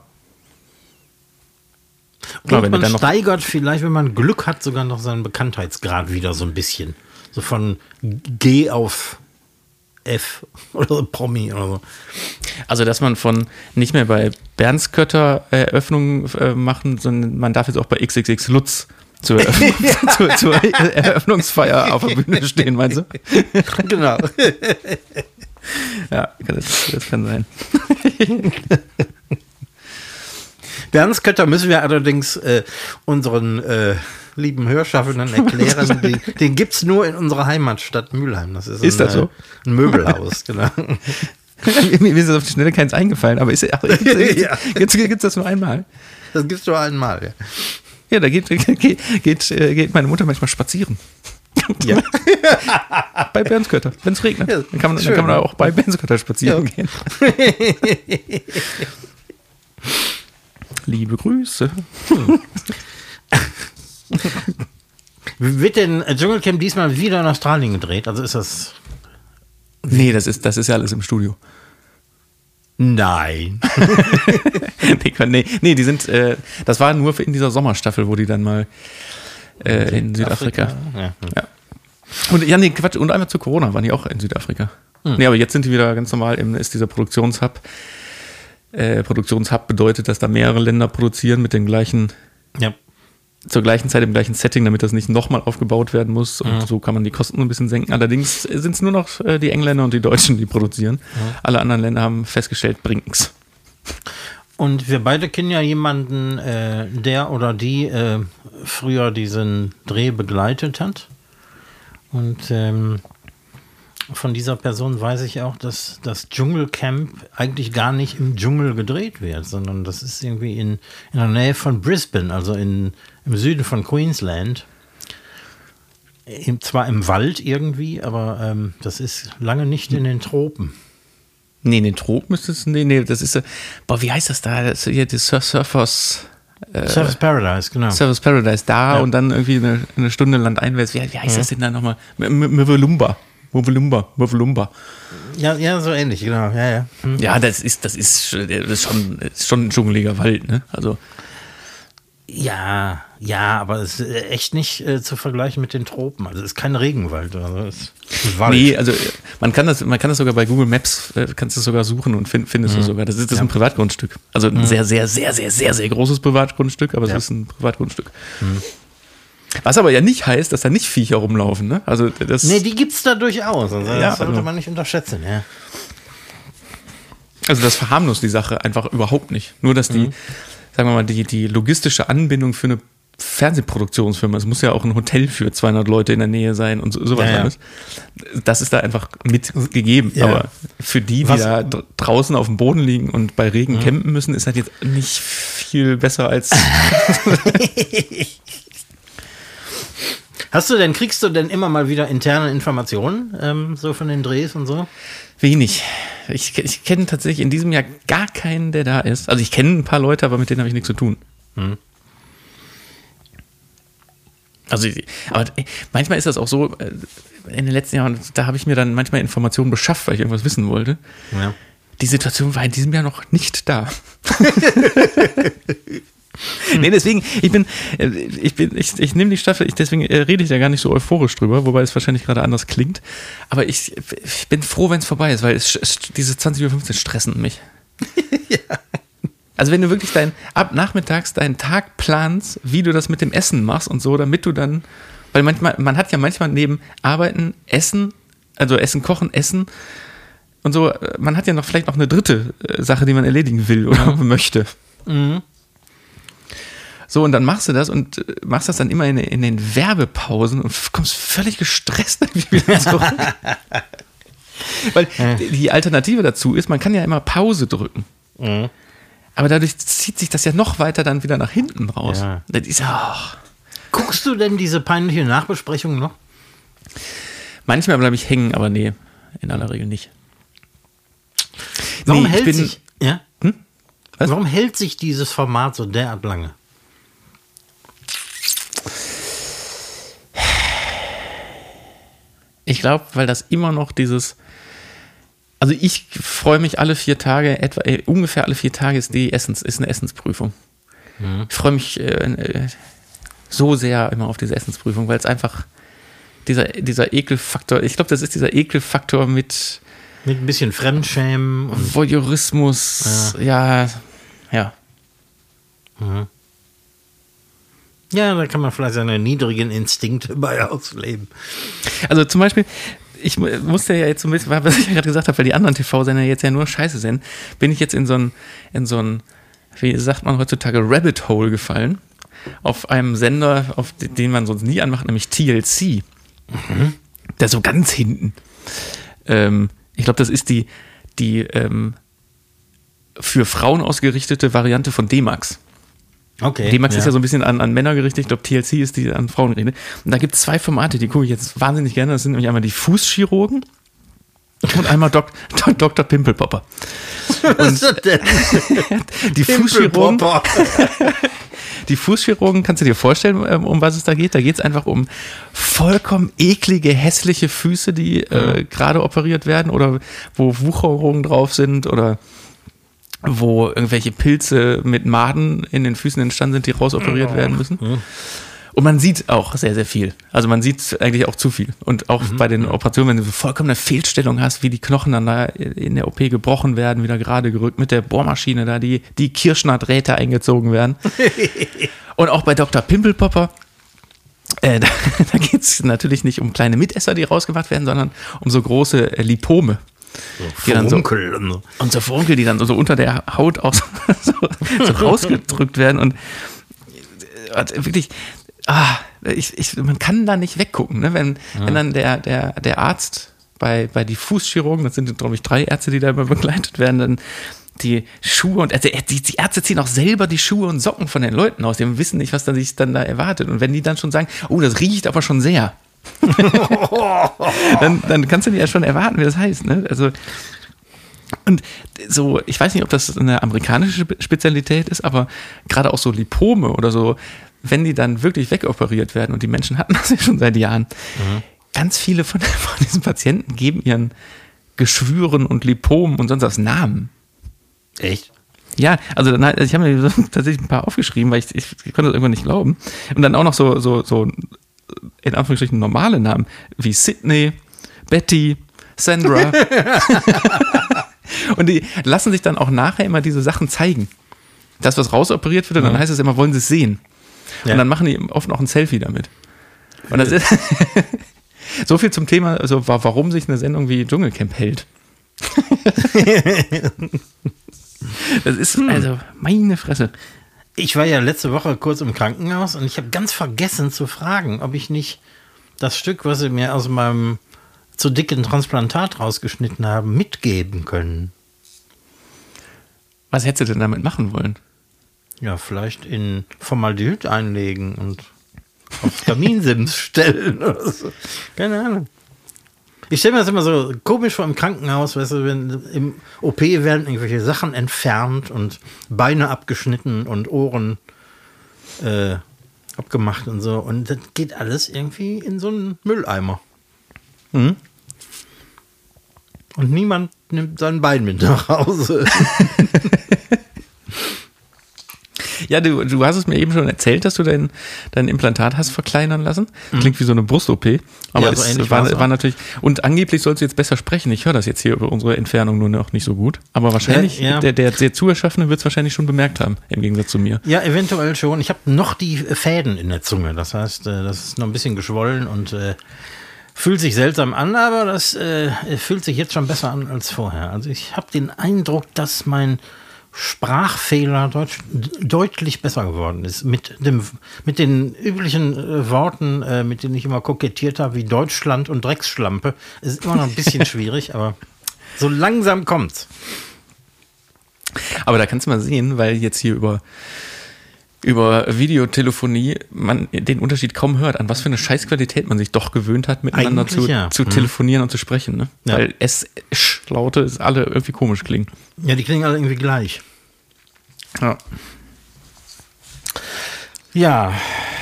Und Klar, wenn man dann noch steigert vielleicht, wenn man Glück hat, sogar noch seinen Bekanntheitsgrad wieder so ein bisschen. So von G auf F oder so Promi oder so. Also, dass man von nicht mehr bei Bernskötter Eröffnungen äh, machen, sondern man darf jetzt auch bei X X X Lutz zur, Eröffnung, ja. zur, zur Eröffnungsfeier auf der Bühne stehen, meinst du? Genau. Ja, das, das kann sein. Bernskötter müssen wir allerdings äh, unseren äh, lieben Hörschaffenden erklären. den den gibt es nur in unserer Heimatstadt Mülheim. Das ist, ist ein, das so? Äh, ein Möbelhaus, genau. Mir ist das auf die Schnelle keins eingefallen, aber ist, ach, gibt es ja. das nur einmal? Das gibt es nur einmal, ja. Ja, da geht, geht, geht, geht meine Mutter manchmal spazieren. Ja. Bei Bernskötter, wenn es regnet. Ja, dann, kann man, schön, dann kann man ja. auch bei Bernskötter spazieren ja. gehen. Liebe Grüße. Hm. Wird denn Dschungelcamp diesmal wieder in Australien gedreht? Also ist das... Nee, das ist, das ist ja alles im Studio. Nein. nee, nee, nee, die sind, äh, das war nur in dieser Sommerstaffel, wo die dann mal äh, in Südafrika. Ja. ja. Und ja, nee, Quatsch, und einmal zu Corona waren die auch in Südafrika. Hm. Nee, aber jetzt sind die wieder ganz normal, im, ist dieser Produktionshub. Äh, Produktionshub bedeutet, dass da mehrere Länder produzieren mit dem gleichen, ja. zur gleichen Zeit im gleichen Setting, damit das nicht nochmal aufgebaut werden muss. Und Mhm. so kann man die Kosten ein bisschen senken. Allerdings sind es nur noch äh, die Engländer und die Deutschen, die produzieren. Mhm. Alle anderen Länder haben festgestellt, bringt nichts. Und wir beide kennen ja jemanden, äh, der oder die äh, früher diesen Dreh begleitet hat. Und ähm, von dieser Person weiß ich auch, dass das Dschungelcamp eigentlich gar nicht im Dschungel gedreht wird, sondern das ist irgendwie in, in der Nähe von Brisbane, also in, im Süden von Queensland. Im, zwar im Wald irgendwie, aber ähm, das ist lange nicht in den Tropen. Nee, in den Tropen ist es, nee, nee, das ist, äh, boah, wie heißt das da? Das ist hier die Sur- Surfers. Äh, Surfers Paradise, genau. Surfers Paradise, da Ja. und dann irgendwie eine, eine Stunde landeinwärts. Wie, wie heißt das denn da nochmal? Mvolumba. Mvolumba. Mvolumba. Ja, ja, so ähnlich, genau. Ja, ja. Hm. Ja, das ist, das ist, das ist schon, das ist schon ein dschungeliger Wald, ne? Also. Ja, ja, aber es ist echt nicht äh, zu vergleichen mit den Tropen. Also es ist kein Regenwald, also es ist ein Wald. Nee, also man kann das, man kann das sogar bei Google Maps, äh, kannst du es sogar suchen und find, findest Mhm. du sogar. Das ist, das ist Ja. ein Privatgrundstück. Also ein Mhm. sehr, sehr, sehr, sehr, sehr, sehr großes Privatgrundstück, aber es Ja. ist ein Privatgrundstück. Mhm. Was aber ja nicht heißt, dass da nicht Viecher rumlaufen, ne? Also das. Nee, die gibt's da durchaus. Also das Ja, sollte also- man nicht unterschätzen, ja. Also das verharmlost die Sache einfach überhaupt nicht. Nur, dass die, Mhm. sagen wir mal, die, die logistische Anbindung für eine Fernsehproduktionsfirma, es muss ja auch ein Hotel für zweihundert Leute in der Nähe sein und so, sowas Ja, ja. alles. Das ist da einfach mitgegeben. Ja. Aber für die, die Was- da dr- draußen auf dem Boden liegen und bei Regen Mhm. campen müssen, ist halt jetzt nicht viel besser als... Hast du denn, kriegst du denn immer mal wieder interne Informationen, ähm, so von den Drehs und so? Wenig. Ich, ich kenne tatsächlich in diesem Jahr gar keinen, der da ist. Also ich kenne ein paar Leute, aber mit denen habe ich nichts zu tun. Hm. Also, aber manchmal ist das auch so, äh, in den letzten Jahren, da habe ich mir dann manchmal Informationen beschafft, weil ich irgendwas wissen wollte. Ja. Die Situation war in diesem Jahr noch nicht da. Nee, deswegen, ich bin, äh, ich bin, ich, ich nehme die Staffel, ich, deswegen äh, rede ich da gar nicht so euphorisch drüber, wobei es wahrscheinlich gerade anders klingt. Aber ich, ich bin froh, wenn es vorbei ist, weil es, es, diese zwanzig Uhr fünfzehn stressen mich. Ja. Also wenn du wirklich dein, ab nachmittags deinen Tag planst, wie du das mit dem Essen machst und so, damit du dann, weil manchmal, man hat ja manchmal neben Arbeiten, Essen, Also Essen, Kochen, Essen und so. Man hat ja noch vielleicht noch eine dritte Sache, die man erledigen will oder möchte. Mhm. So, und dann machst du das und machst das dann immer in, in den Werbepausen und kommst völlig gestresst irgendwie wieder zurück. Weil die Alternative dazu ist, man kann ja immer Pause drücken. Mhm. Aber dadurch zieht sich das ja noch weiter dann wieder nach hinten raus. Ja. Das ist ja, oh. Guckst du denn diese peinliche Nachbesprechung noch? Manchmal bleibe ich hängen, aber nee, in aller Regel nicht. Warum Nee, ich hält bin- sich ja? Hm? Was? Warum hält sich dieses Format so derart lange? Ich glaube, weil das immer noch dieses. Also ich freue mich alle vier Tage, etwa äh, ungefähr alle vier Tage ist die Essens, ist eine Essensprüfung. Mhm. Ich freue mich äh, äh, so sehr immer auf diese Essensprüfung, weil es einfach dieser, dieser Ekelfaktor, ich glaube, das ist dieser Ekelfaktor mit Mit ein bisschen Fremdschämen und Voyeurismus, ja, ja. ja, da kann man vielleicht seine niedrigen Instinkte bei ausleben. Also zum Beispiel, ich mu- musste ja jetzt so ein bisschen, was ich ja gerade gesagt habe, weil die anderen T V-Sender jetzt ja nur Scheiße senden, bin ich jetzt in so ein, in so ein, wie sagt man heutzutage, Rabbit Hole gefallen. Auf einem Sender, auf den den man sonst nie anmacht, nämlich T L C. Der ist so ganz hinten. Ähm, ich glaube, das ist die, die ähm, für Frauen ausgerichtete Variante von D-Max. Okay. D-Max ist ja so ein bisschen an, an Männer gerichtet, ich glaube T L C ist die an Frauen gerichtet. Und da gibt es zwei Formate, die gucke ich jetzt wahnsinnig gerne. Das sind nämlich einmal die Fußchirurgen und einmal Dok Doktor Pimpelpopper. Was ist das denn? Die Fußchirurgen, Pimpelpopper. die Fußchirurgen, kannst du dir vorstellen, ähm, um was es da geht? Da geht es einfach um vollkommen eklige, hässliche Füße, die äh, gerade operiert werden oder wo Wucherungen drauf sind oder wo irgendwelche Pilze mit Maden in den Füßen entstanden sind, die rausoperiert werden müssen. Und man sieht auch sehr, sehr viel. Also man sieht eigentlich auch zu viel. Und auch bei den Operationen, wenn du vollkommen eine Fehlstellung hast, wie die Knochen dann da in der O P gebrochen werden, wieder gerade gerückt, mit der Bohrmaschine da, die, die Kirschner-Drähte eingezogen werden. Und auch bei Doktor Pimpelpopper, äh, da, da geht es natürlich nicht um kleine Mitesser, die rausgemacht werden, sondern um so große äh, Lipome. Die dann so, Furunkel und so. und so Furunkel, die dann so unter der Haut aus, so, so rausgedrückt werden und äh, wirklich, ah, ich, ich, man kann da nicht weggucken, ne? wenn, ja. wenn dann der, der, der Arzt bei, bei die Fußchirurgen, das sind glaube ich drei Ärzte, die da immer begleitet werden, dann die Schuhe und also die, die Ärzte ziehen auch selber die Schuhe und Socken von den Leuten aus, die wissen nicht, was dann sich dann da erwartet und wenn die dann schon sagen, oh, das riecht aber schon sehr, dann, dann kannst du dir ja schon erwarten, wie das heißt, ne? Also und so, ich weiß nicht, ob das eine amerikanische Spezialität ist, aber gerade auch so Lipome oder so, wenn die dann wirklich wegoperiert werden und die Menschen hatten das ja schon seit Jahren, mhm. ganz viele von, von diesen Patienten geben ihren Geschwüren und Lipomen und sonst was Namen. Echt? Ja, also, dann, also ich habe mir tatsächlich ein paar aufgeschrieben, weil ich, ich, ich konnte das irgendwann nicht glauben. Und dann auch noch so, so, so in Anführungsstrichen normale Namen wie Sydney, Betty, Sandra. Und die lassen sich dann auch nachher immer diese Sachen zeigen. Das, was rausoperiert wird, und dann heißt es immer, wollen sie es sehen. Ja. Und dann machen die oft noch ein Selfie damit. Und das ist so viel zum Thema, also warum sich eine Sendung wie Dschungelcamp hält. Das ist, also, meine Fresse. Ich war ja letzte Woche kurz im Krankenhaus und ich habe ganz vergessen zu fragen, ob ich nicht das Stück, was sie mir aus meinem zu dicken Transplantat rausgeschnitten haben, mitgeben können. Was hättest du denn damit machen wollen? Ja, vielleicht in Formaldehyd einlegen und aufs Kaminsims stellen oder so. Keine Ahnung. Ich stelle mir das immer so komisch vor im Krankenhaus, weißt du, wenn im O P werden irgendwelche Sachen entfernt und Beine abgeschnitten und Ohren äh, abgemacht und so. Und das geht alles irgendwie in so einen Mülleimer. Mhm. Und niemand nimmt sein Bein mit nach Hause. Ja, du, du hast es mir eben schon erzählt, dass du dein, dein Implantat hast verkleinern lassen. Klingt wie so eine Brust-O P. Aber Ja, so es ähnlich war, war's auch. war natürlich. Und angeblich sollst du jetzt besser sprechen. Ich höre das jetzt hier über unsere Entfernung nur noch nicht so gut. Aber wahrscheinlich, Ja, ja. der, der, der Zuhörschaffende wird es wahrscheinlich schon bemerkt haben, im Gegensatz zu mir. Ja, eventuell schon. Ich habe noch die Fäden in der Zunge. Das heißt, äh, das ist noch ein bisschen geschwollen und äh, Fühlt sich seltsam an, aber das äh, fühlt sich jetzt schon besser an als vorher. Also ich habe den Eindruck, dass mein Sprachfehler deut- deutlich besser geworden ist. Mit, dem, mit den üblichen äh, Worten, äh, mit denen ich immer kokettiert habe, wie Deutschland und Drecksschlampe. Es ist immer noch ein bisschen schwierig, aber so langsam kommt's. Aber da kannst du mal sehen, weil jetzt hier über, über Videotelefonie man den Unterschied kaum hört, an was für eine Scheißqualität man sich doch gewöhnt hat, miteinander Eigentlich zu, ja. zu Mhm. telefonieren und zu sprechen. Ne? Ja. Weil S-Laute alle irgendwie komisch klingen. Ja, die klingen alle irgendwie gleich. Ja. Ja,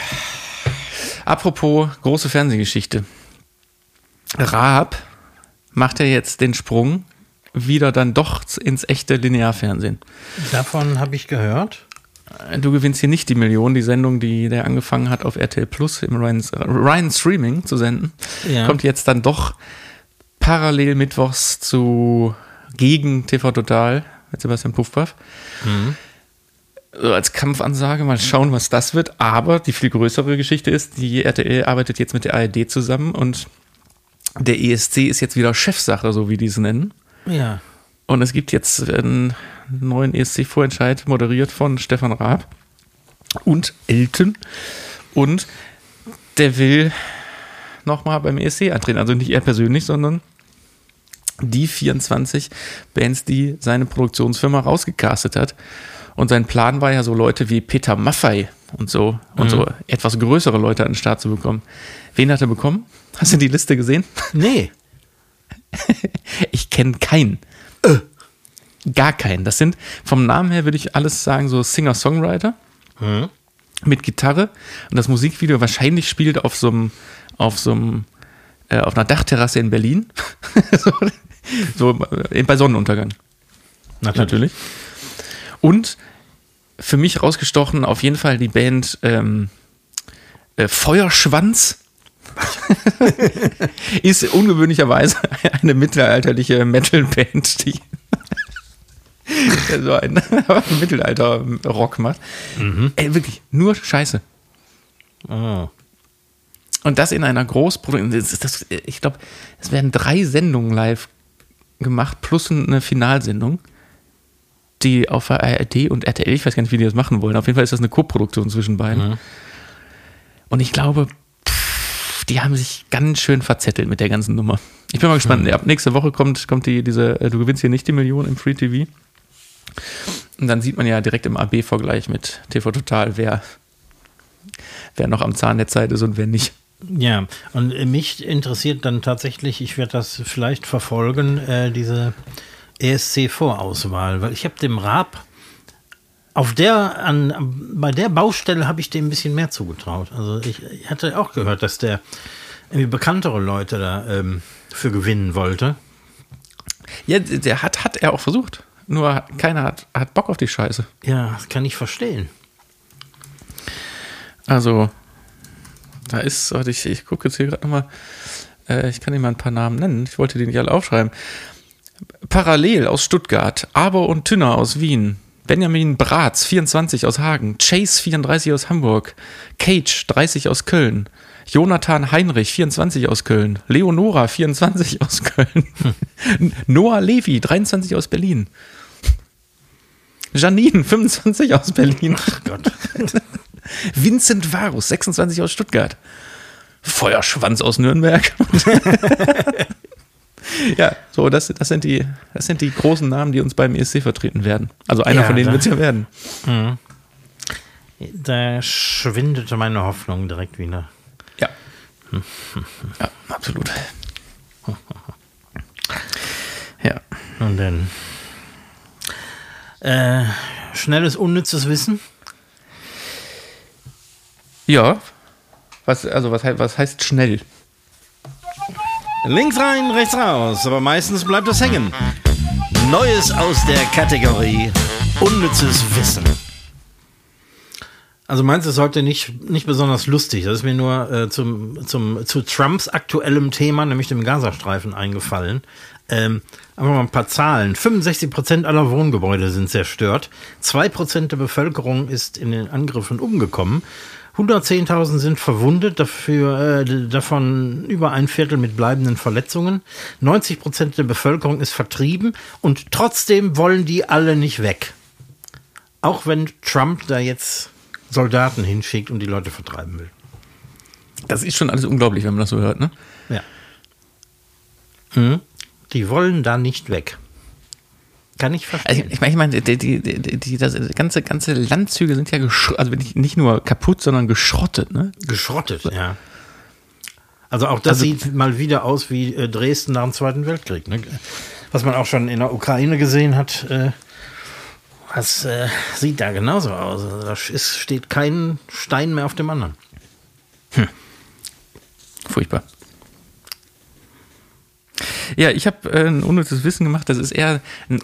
Apropos große Fernsehgeschichte. Raab macht ja jetzt den Sprung wieder dann doch ins echte Linearfernsehen. davon habe ich gehört. Du gewinnst hier nicht die Million, die Sendung, die der angefangen hat auf R T L Plus im Ryan, Ryan Streaming zu senden, Ja. kommt jetzt dann doch parallel mittwochs zu gegen T V Total mit Sebastian Puffpaff. Mhm. So als Kampfansage, mal schauen, was das wird. Aber die viel größere Geschichte ist, die R T L arbeitet jetzt mit der A R D zusammen und der E S C ist jetzt wieder Chefsache, so wie die es nennen. Ja. Und es gibt jetzt einen neuen E S C-Vorentscheid, moderiert von Stefan Raab und Elton. Und der will nochmal beim E S C antreten. Also nicht er persönlich, sondern die vierundzwanzig Bands, die seine Produktionsfirma rausgecastet hat. Und sein Plan war ja, so Leute wie Peter Maffay und so und Mhm. so etwas größere Leute an den Start zu bekommen. Wen hat er bekommen? Hast du die Liste gesehen? Nee. Ich kenne keinen. Gar keinen. Das sind, vom Namen her würde ich alles sagen, so Singer-Songwriter Mhm. mit Gitarre. Und das Musikvideo wahrscheinlich spielt auf so einem, auf so einem, äh, auf einer Dachterrasse in Berlin. so, so äh, bei Sonnenuntergang. Natürlich. Und für mich rausgestochen auf jeden Fall die Band ähm, äh, Feuerschwanz. Ist ungewöhnlicherweise eine mittelalterliche Metal-Band, die so ein Mittelalter-Rock macht. Mhm. Ey, wirklich, nur Scheiße. Oh. Und das in einer Großproduktion. Das, das, ich glaube, es werden drei Sendungen live gemacht, plus eine Finalsendung, die auf der A R D und R T L, ich weiß gar nicht, wie die das machen wollen. Auf jeden Fall ist das eine Co-Produktion zwischen beiden. Mhm. Und ich glaube, pff, die haben sich ganz schön verzettelt mit der ganzen Nummer. Ich bin mal gespannt. Mhm. Ab nächste Woche kommt, kommt die, diese, äh, du gewinnst hier nicht die Million im Free T V. Und dann sieht man ja direkt im A B-Vergleich mit T V Total, wer, wer noch am Zahn der Zeit ist und wer nicht. Ja, und äh, mich interessiert dann tatsächlich, ich werde das vielleicht verfolgen, äh, diese E S C-Vorauswahl, weil ich habe dem Raab auf der, an, bei der Baustelle habe ich dem ein bisschen mehr zugetraut. Also ich, ich hatte auch gehört, dass der irgendwie bekanntere Leute da ähm, für gewinnen wollte. Ja, der hat, hat er auch versucht. Nur keiner hat, hat Bock auf die Scheiße. Ja, das kann ich verstehen. Also, da ist, warte, ich, ich gucke jetzt hier gerade nochmal, äh, ich kann dir mal ein paar Namen nennen, ich wollte die nicht alle aufschreiben. Parallel aus Stuttgart, Aber und Tünner aus Wien, Benjamin Bratz, vierundzwanzig aus Hagen, Chase, vierunddreißig aus Hamburg, Cage, dreißig aus Köln, Jonathan Heinrich, vierundzwanzig aus Köln, Leonora, vierundzwanzig aus Köln, hm. Noah Levi, dreiundzwanzig aus Berlin, Janine, fünfundzwanzig aus Berlin, Ach Gott. Vincent Varus, sechsundzwanzig aus Stuttgart, Feuerschwanz aus Nürnberg. Ja, so, das, das, sind die, das sind die großen Namen, die uns beim E S C vertreten werden. Also einer Ja, von denen da- wird es ja werden. Mhm. Da schwindete meine Hoffnung direkt wieder. Ja. Ja, absolut. Ja. Und dann äh, schnelles, unnützes Wissen. Ja. Was, also was, hei- was heißt schnell? Links rein, rechts raus, aber meistens bleibt es hängen. Neues aus der Kategorie unnützes Wissen. Also meinst du, es ist heute nicht, nicht besonders lustig. Das ist mir nur äh, zum, zum, zu Trumps aktuellem Thema, nämlich dem Gazastreifen, eingefallen. Ähm, einfach mal ein paar Zahlen. fünfundsechzig Prozent aller Wohngebäude sind zerstört. zwei Prozent der Bevölkerung ist in den Angriffen umgekommen. hundertzehntausend sind verwundet, dafür, äh, davon über ein Viertel mit bleibenden Verletzungen. neunzig Prozent der Bevölkerung ist vertrieben und trotzdem wollen die alle nicht weg. Auch wenn Trump da jetzt Soldaten hinschickt und die Leute vertreiben will. Das ist schon alles unglaublich, wenn man das so hört, ne? Ja. Mhm. Die wollen da nicht weg. Kann ich verstehen. Also ich meine, ich meine, die, die, die, die, das ganze, ganze Landzüge sind ja gesch- also nicht nur kaputt, sondern geschrottet, ne? Geschrottet, ja. Also auch das Also, sieht mal wieder aus wie äh, Dresden nach dem Zweiten Weltkrieg, ne? Was man auch schon in der Ukraine gesehen hat, äh, das äh, sieht da genauso aus. Also da ist, steht kein Stein mehr auf dem anderen. Furchtbar. Ja, ich habe äh, ein unnützes Wissen gemacht. Das ist eher ein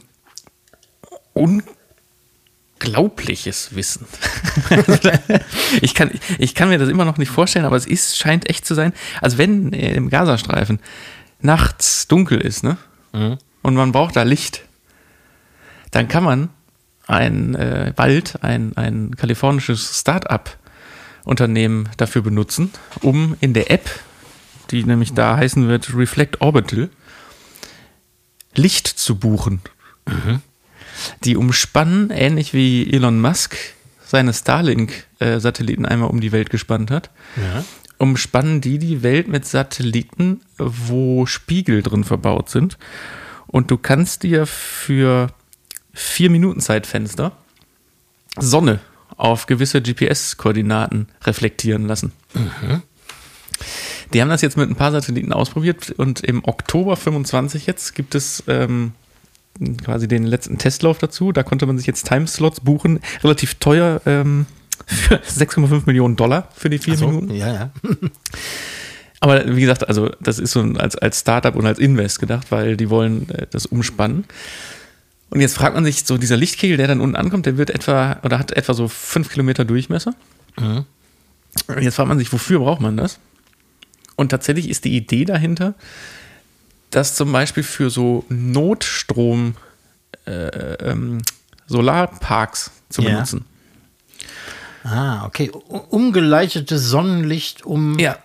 unglaubliches Wissen. ich, kann, ich kann mir das immer noch nicht vorstellen, aber es ist, scheint echt zu sein. Also wenn äh, im Gazastreifen nachts dunkel ist, ne? Mhm. Und man braucht da Licht, dann kann man ein äh, bald ein, ein kalifornisches Start-up-Unternehmen dafür benutzen, um in der App, die nämlich da heißen wird Reflect Orbital, Licht zu buchen. Mhm. Die umspannen, ähnlich wie Elon Musk seine Starlink-Satelliten einmal um die Welt gespannt hat, ja. umspannen die die Welt mit Satelliten, wo Spiegel drin verbaut sind. Und du kannst dir für vier Minuten Zeitfenster Sonne auf gewisse G P S-Koordinaten reflektieren lassen. Mhm. Die haben das jetzt mit ein paar Satelliten ausprobiert und im Oktober fünfundzwanzig jetzt gibt es ähm, quasi den letzten Testlauf dazu. Da konnte man sich jetzt Timeslots buchen, relativ teuer, ähm, für sechs Komma fünf Millionen Dollar für die vier Ach so, Minuten. Ja, ja. Aber wie gesagt, also das ist so als, als Startup und als Invest gedacht, weil die wollen äh, das umspannen. Und jetzt fragt man sich, so dieser Lichtkegel, der dann unten ankommt, der wird etwa, oder hat etwa so fünf Kilometer Durchmesser. Mhm. Und jetzt fragt man sich, wofür braucht man das? Und tatsächlich ist die Idee dahinter, das zum Beispiel für so Notstrom äh, ähm, Solarparks zu Ja. benutzen. Ah, okay. Umgeleitetes Sonnenlicht, um Ja.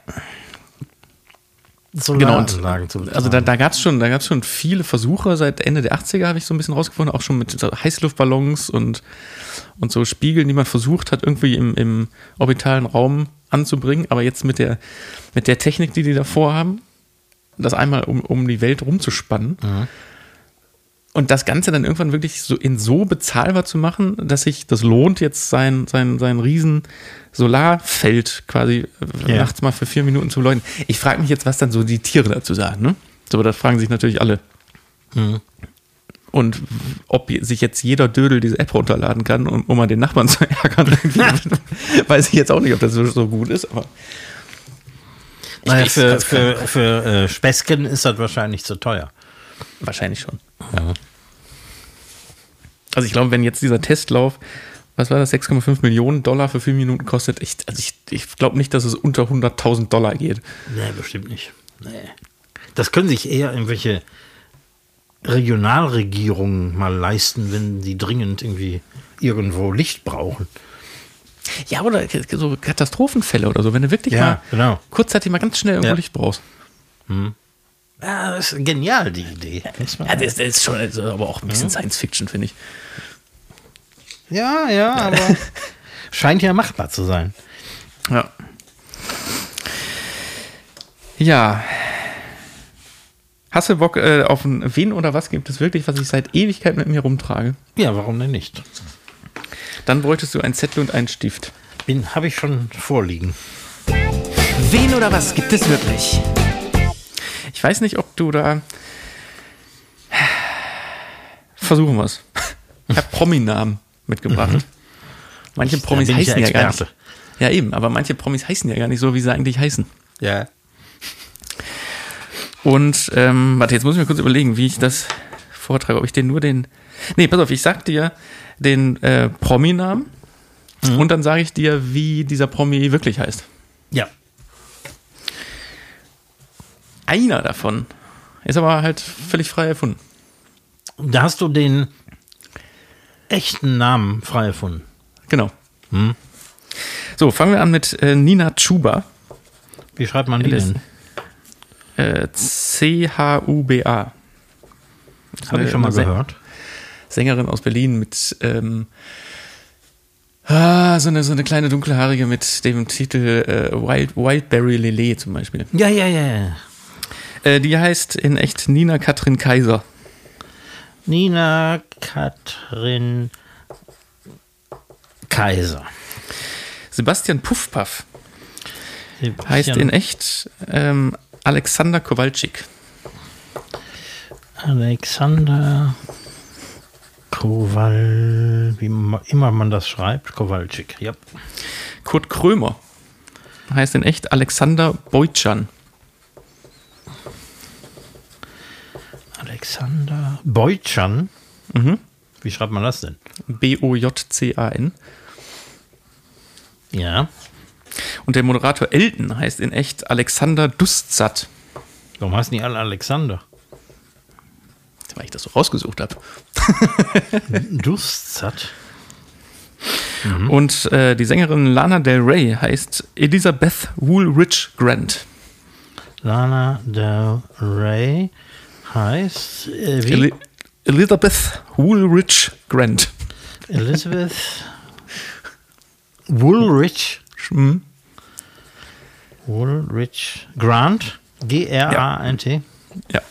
Solaranlagen zu betreiben. Also da, da gab es schon, da gab's schon viele Versuche, seit Ende der achtziger habe ich so ein bisschen rausgefunden, auch schon mit so Heißluftballons und, und so Spiegeln, die man versucht hat, irgendwie im, im orbitalen Raum anzubringen, aber jetzt mit der, mit der Technik, die die da vorhaben, das einmal um, um die Welt rumzuspannen mhm. und das Ganze dann irgendwann wirklich so in so bezahlbar zu machen, dass sich das lohnt, jetzt sein, sein, sein riesen Solarfeld quasi ja. nachts mal für vier Minuten zu beleuchten. Ich frage mich jetzt, was dann so die Tiere dazu sagen, ne? So, das fragen sich natürlich alle. Mhm. Und ob sich jetzt jeder Dödel diese App runterladen kann, um, um mal den Nachbarn zu ärgern, weiß ich jetzt auch nicht, ob das so, so gut ist, aber naja, für, für, für äh, Späßchen ist das wahrscheinlich zu teuer. Wahrscheinlich schon. Ja. Also ich glaube, wenn jetzt dieser Testlauf, was war das, sechs Komma fünf Millionen Dollar für vier Minuten kostet, ich, also ich, ich glaube nicht, dass es unter hunderttausend Dollar geht. Nee, bestimmt nicht. Nee. Das können sich eher irgendwelche Regionalregierungen mal leisten, wenn sie dringend irgendwie irgendwo Licht brauchen. Ja, oder so Katastrophenfälle oder so, wenn du wirklich ja, mal genau. kurzzeitig mal ganz schnell irgendwo ja. Licht brauchst. Hm. Ja, das ist genial, die Idee. Ja, das, das ist schon also, aber auch ein bisschen ja. Science-Fiction, finde ich. Ja, ja, aber scheint ja machbar zu sein. Ja. Ja. Hast du Bock äh, auf ein Wen oder was gibt es wirklich, was ich seit Ewigkeit mit mir rumtrage? Ja, warum denn nicht? Dann bräuchtest du einen Zettel und einen Stift. Den habe ich schon vorliegen. Wen oder was gibt es wirklich? Ich weiß nicht, ob du da... Versuchen wir es. Ich habe Prominamen mitgebracht. Mhm. Manche Promis da bin ich heißen ja, ja gar nicht. Ja, eben, aber manche Promis heißen ja gar nicht so, wie sie eigentlich heißen. Ja. Und, ähm, warte, jetzt muss ich mir kurz überlegen, wie ich das vortrage. Ob ich den nur den... Nee, pass auf, ich sag dir den äh, Prominamen mhm. und dann sage ich dir, wie dieser Promi wirklich heißt. Ja. Einer davon ist aber halt völlig frei erfunden. Da hast du den echten Namen frei erfunden. Genau. Hm. So, fangen wir an mit äh, Nina Chuba. Wie schreibt man die denn? Äh, C H U B A. Das habe ich schon mal gehört. Sängerin aus Berlin mit ähm, ah, so, eine, so eine kleine dunkelhaarige mit dem Titel äh, Wild, Wildberry Lele zum Beispiel. Ja, ja, ja, ja. Äh, die heißt in echt Nina Katrin Kaiser. Nina Katrin Kaiser. Sebastian Puffpaff Sebastian heißt in echt ähm, Alexander Kowalczyk. Alexander Kowal, wie ma- immer man das schreibt, Kowalczyk, ja. Kurt Krömer heißt in echt Alexander Boitschan. Alexander Boitschan. Mhm. Wie schreibt man das denn? B O J C A N. Ja. Und der Moderator Elton heißt in echt Alexander Dustzat. Warum heißen die alle Alexander? Weil ich das so rausgesucht habe. Dustzat. Mhm. Und äh, die Sängerin Lana Del Rey heißt Elizabeth Woolrich Grant. Lana Del Rey heißt äh, wie? Eli- Elizabeth Woolrich Grant. Elizabeth Woolrich. Mhm. Woolrich Grant. G R A N T. Ja.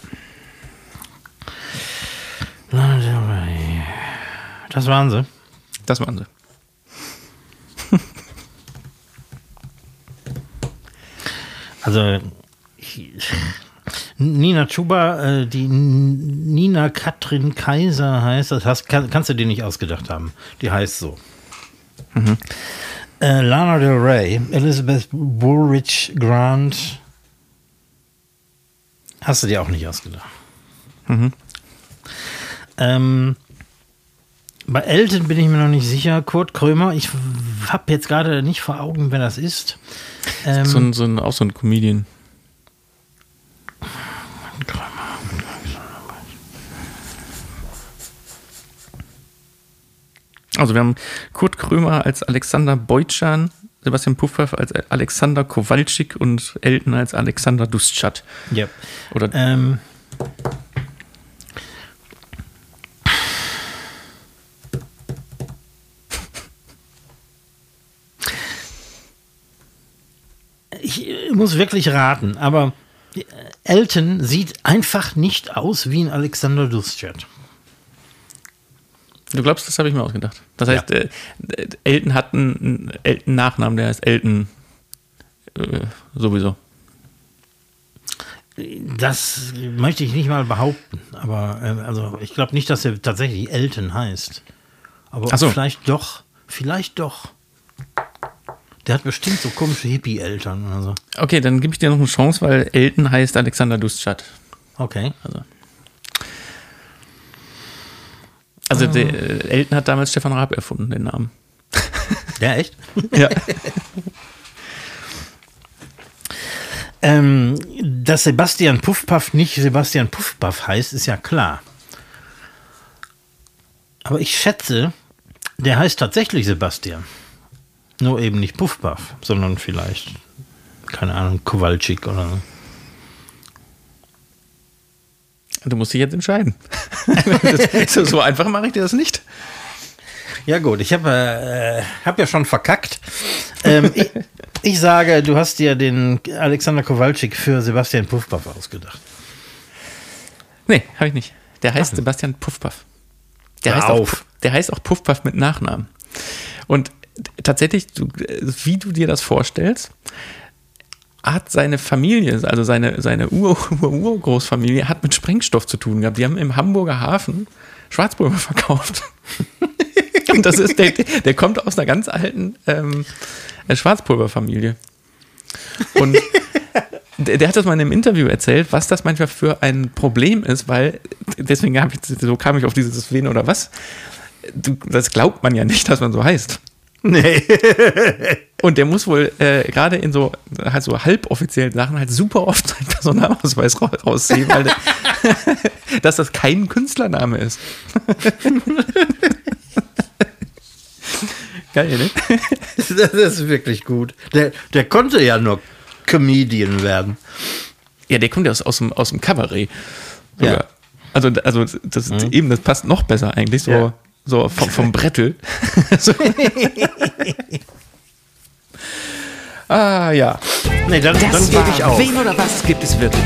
Lana Del Rey. Das waren sie. Das waren sie. Also Nina Chuba, äh, die N- Nina Katrin Kaiser heißt, das hast, kann, kannst du dir nicht ausgedacht haben. Die heißt so. Mhm. Äh, Lana Del Rey, Elizabeth Woolrich Grant. Hast du dir auch nicht ausgedacht. Mhm. Ähm, bei Elton bin ich mir noch nicht sicher. Kurt Krömer, ich habe jetzt gerade nicht vor Augen, wer das ist. Ähm, So ein, so ein, auch so ein Comedian. Also wir haben Kurt Krömer als Alexander Boitschan, Sebastian Puffpaff als Alexander Kowalczyk und Elton als Alexander Dustzat. ja. Oder Ähm, ich muss wirklich raten, aber Elton sieht einfach nicht aus wie ein Alexander Dustzat. du glaubst, das habe ich mir ausgedacht. Das heißt, äh, Elton hat einen, einen Elton-Nachnamen, der heißt Elton äh, sowieso. Das möchte ich nicht mal behaupten, aber äh, also ich glaube nicht, dass er tatsächlich Elton heißt. Aber Ach so. vielleicht doch, vielleicht doch. Der hat bestimmt so komische Hippie-Eltern oder so. Okay, dann gebe ich dir noch eine Chance, weil Elton heißt Alexander Dustzat. Okay. Also, also Ah. der, äh, Elton hat damals Stefan Raab erfunden, den Namen. Ja, echt? Ja. Ähm, dass Sebastian Puffpaff nicht Sebastian Puffpaff heißt, ist ja klar. Aber ich schätze, der heißt tatsächlich Sebastian. Nur eben nicht Puffpaff, sondern vielleicht, keine Ahnung, Kowalczyk oder so. Du musst dich jetzt entscheiden. das, so, so einfach mache ich dir das nicht. Ja gut, ich habe äh, hab ja schon verkackt. Ähm, ich, ich sage, du hast dir den Alexander Kowalczyk für Sebastian Puffpaff ausgedacht. Nee, habe ich nicht. Der heißt Sebastian Puffpaff. Der Hör heißt, auch, auf. der heißt auch Puffpaff mit Nachnamen. Und tatsächlich, du, wie du dir das vorstellst, hat seine Familie, also seine, seine Ur, Ur, Urgroßfamilie, hat mit Sprengstoff zu tun gehabt. Die haben im Hamburger Hafen Schwarzpulver verkauft. Und das ist, der, der kommt aus einer ganz alten ähm, Schwarzpulverfamilie. Und der, der hat das mal in einem Interview erzählt, was das manchmal für ein Problem ist, weil, deswegen hab ich, so kam ich auf dieses Wen oder was. Du, das glaubt man ja nicht, dass man so heißt. Nee. Und der muss wohl äh, gerade in so, halt so halboffiziellen Sachen halt super oft seinen Personalausweis ra- raussehen, weil der, dass das kein Künstlername ist. Geil, ne? Das ist wirklich gut. Der, der konnte ja nur Comedian werden. Ja, der kommt ja aus, aus, dem, aus dem Kabarett. Sogar. Ja. Also, also das, mhm. eben, das passt noch besser eigentlich, so, ja. so vom, vom Brettel. So. Ah, ja. Nee, dann, das dann gebe ich auf. Wen oder was gibt es wirklich?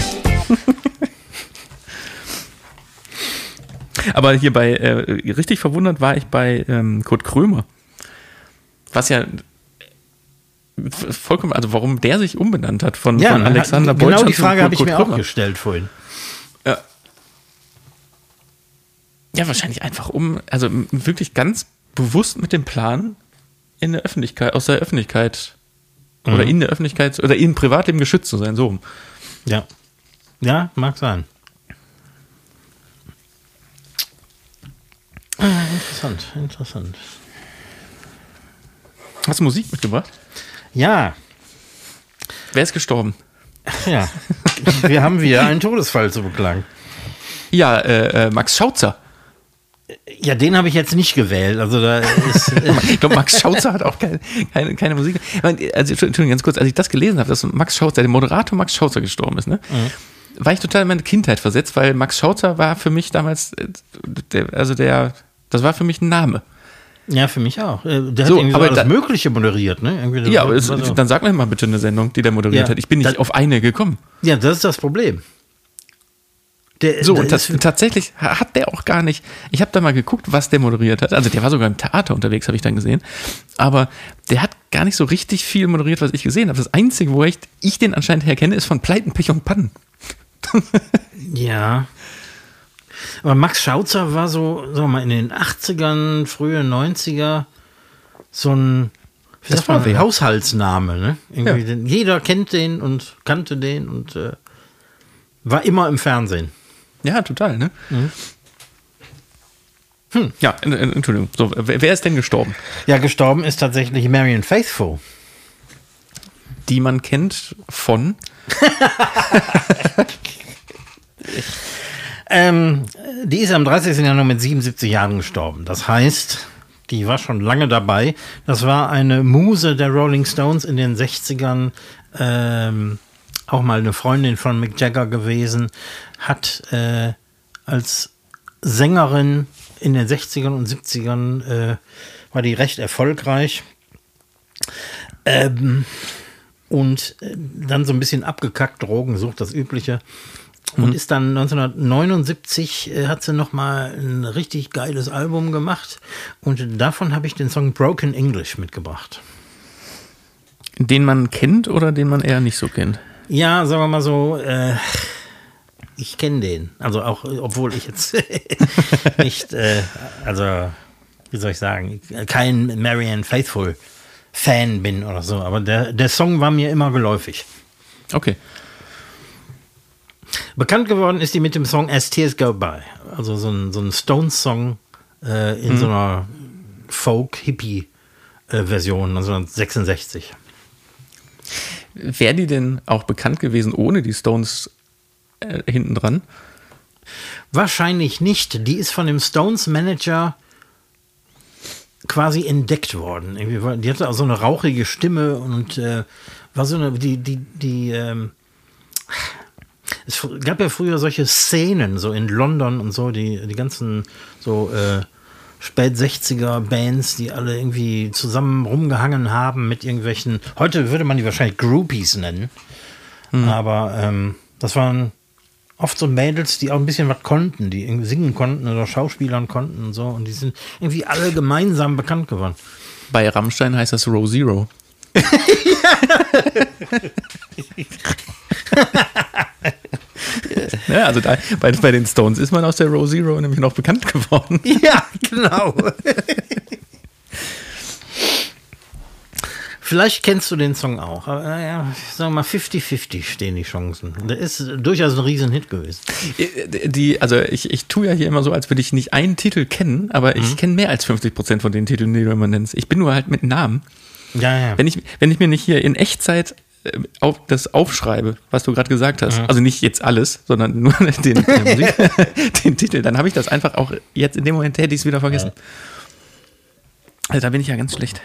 Aber hier bei, äh, richtig verwundert war ich bei ähm, Kurt Krömer. Was ja vollkommen, also warum der sich umbenannt hat von, ja, von Alexander Beutschan. Genau die Frage habe ich Kurt mir Krömer. auch gestellt vorhin. Ja. Ja, wahrscheinlich einfach um, also wirklich ganz bewusst mit dem Plan in der Öffentlichkeit, aus der Öffentlichkeit mhm. oder in der Öffentlichkeit oder in Privatleben geschützt zu sein, so. Ja. Ja, mag sein. Ah, interessant, interessant. Hast du Musik mitgebracht? Ja. Wer ist gestorben? Ja. Wir haben wieder einen Todesfall zu beklagen. Ja, äh, äh, Max Schautzer. Ja, den habe ich jetzt nicht gewählt. Also da ist. Ich glaube, Max Schautzer hat auch keine, keine, keine Musik. Also, Entschuldigung, ganz kurz, als ich das gelesen habe, dass Max Schautzer, der Moderator Max Schautzer gestorben ist, ne? Mhm. War ich total in meine Kindheit versetzt, weil Max Schautzer war für mich damals, der, also der, das war für mich ein Name. Ja, für mich auch. Der hat so, irgendwie so aber alles da, Mögliche moderiert, ne? Irgendwie ja, aber es, so. Dann sag mir mal bitte eine Sendung, die der moderiert ja, hat. Ich bin nicht das, auf eine gekommen. Ja, das ist das Problem. Der, so, der und das, tatsächlich hat der auch gar nicht, ich habe da mal geguckt, was der moderiert hat. Also der war sogar im Theater unterwegs, habe ich dann gesehen. Aber der hat gar nicht so richtig viel moderiert, was ich gesehen habe. Das Einzige, wo ich, ich den anscheinend herkenne, ist von Pleiten, Pech und Pannen. Ja. Aber Max Schautzer war so, sagen wir mal, in den achtzigern, frühe neunziger so ein, wie sagt man, Haushaltsname, ne? Irgendwie ja. den, jeder kennt den und kannte den und äh, war immer im Fernsehen. Ja, total, ne? Mhm. Hm. Ja, Entschuldigung. So, wer ist denn gestorben? Ja, gestorben ist tatsächlich Marianne Faithfull. Die man kennt von... ähm, die ist am dreißigsten Januar mit siebenundsiebzig Jahren gestorben. Das heißt, die war schon lange dabei. Das war eine Muse der Rolling Stones in den sechzigern. Ähm, auch mal eine Freundin von Mick Jagger gewesen. Hat äh, als Sängerin in den sechzigern und siebzigern äh, war die recht erfolgreich. Ähm, und dann so ein bisschen abgekackt, Drogensucht, das Übliche. Und mhm. ist dann neunzehnhundertneunundsiebzig, äh, hat sie nochmal ein richtig geiles Album gemacht. Und davon habe ich den Song Broken English mitgebracht. Den man kennt oder den man eher nicht so kennt? Ja, sagen wir mal so, äh, ich kenne den. Also auch, obwohl ich jetzt nicht, äh, also, wie soll ich sagen, kein Marianne Faithfull Fan bin oder so. Aber der, der Song war mir immer geläufig. Okay. Bekannt geworden ist die mit dem Song As Tears Go By. Also so ein, so ein Stones-Song äh, in mhm. so einer Folk-Hippie-Version neunzehnhundertsechsundsechzig. Wäre die denn auch bekannt gewesen ohne die Stones äh, hinten dran? Wahrscheinlich nicht. Die ist von dem Stones-Manager quasi entdeckt worden. Irgendwie, die hatte auch so eine rauchige Stimme und äh, war so eine, die, die, die, ähm, es gab ja früher solche Szenen, so in London und so, die, die ganzen so äh, Spät-sechziger Bands, die alle irgendwie zusammen rumgehangen haben mit irgendwelchen, heute würde man die wahrscheinlich Groupies nennen, mhm. aber ähm, das waren oft so Mädels, die auch ein bisschen was konnten, die irgendwie singen konnten oder Schauspielern konnten und so, und die sind irgendwie alle gemeinsam bekannt geworden. Bei Rammstein heißt das Row Zero. Ja, also da, bei, bei den Stones ist man aus der Row Zero nämlich noch bekannt geworden. Ja, genau. Vielleicht kennst du den Song auch. Aber ja, sagen wir mal, fünfzig fünfzig stehen die Chancen. Der ist durchaus ein Riesenhit gewesen. Die, also ich, ich tue ja hier immer so, als würde ich nicht einen Titel kennen, aber ich mhm. kenne mehr als fünfzig Prozent von den Titeln, die du immer nennst. Ich bin nur halt mit Namen. Ja, ja. Wenn ich, wenn ich mir nicht hier in Echtzeit auf, das aufschreibe, was du gerade gesagt hast, mhm. also nicht jetzt alles, sondern nur den, den, Musik, den Titel, dann habe ich das einfach auch jetzt in dem Moment hätte ich es wieder vergessen. Also da bin ich ja ganz schlecht.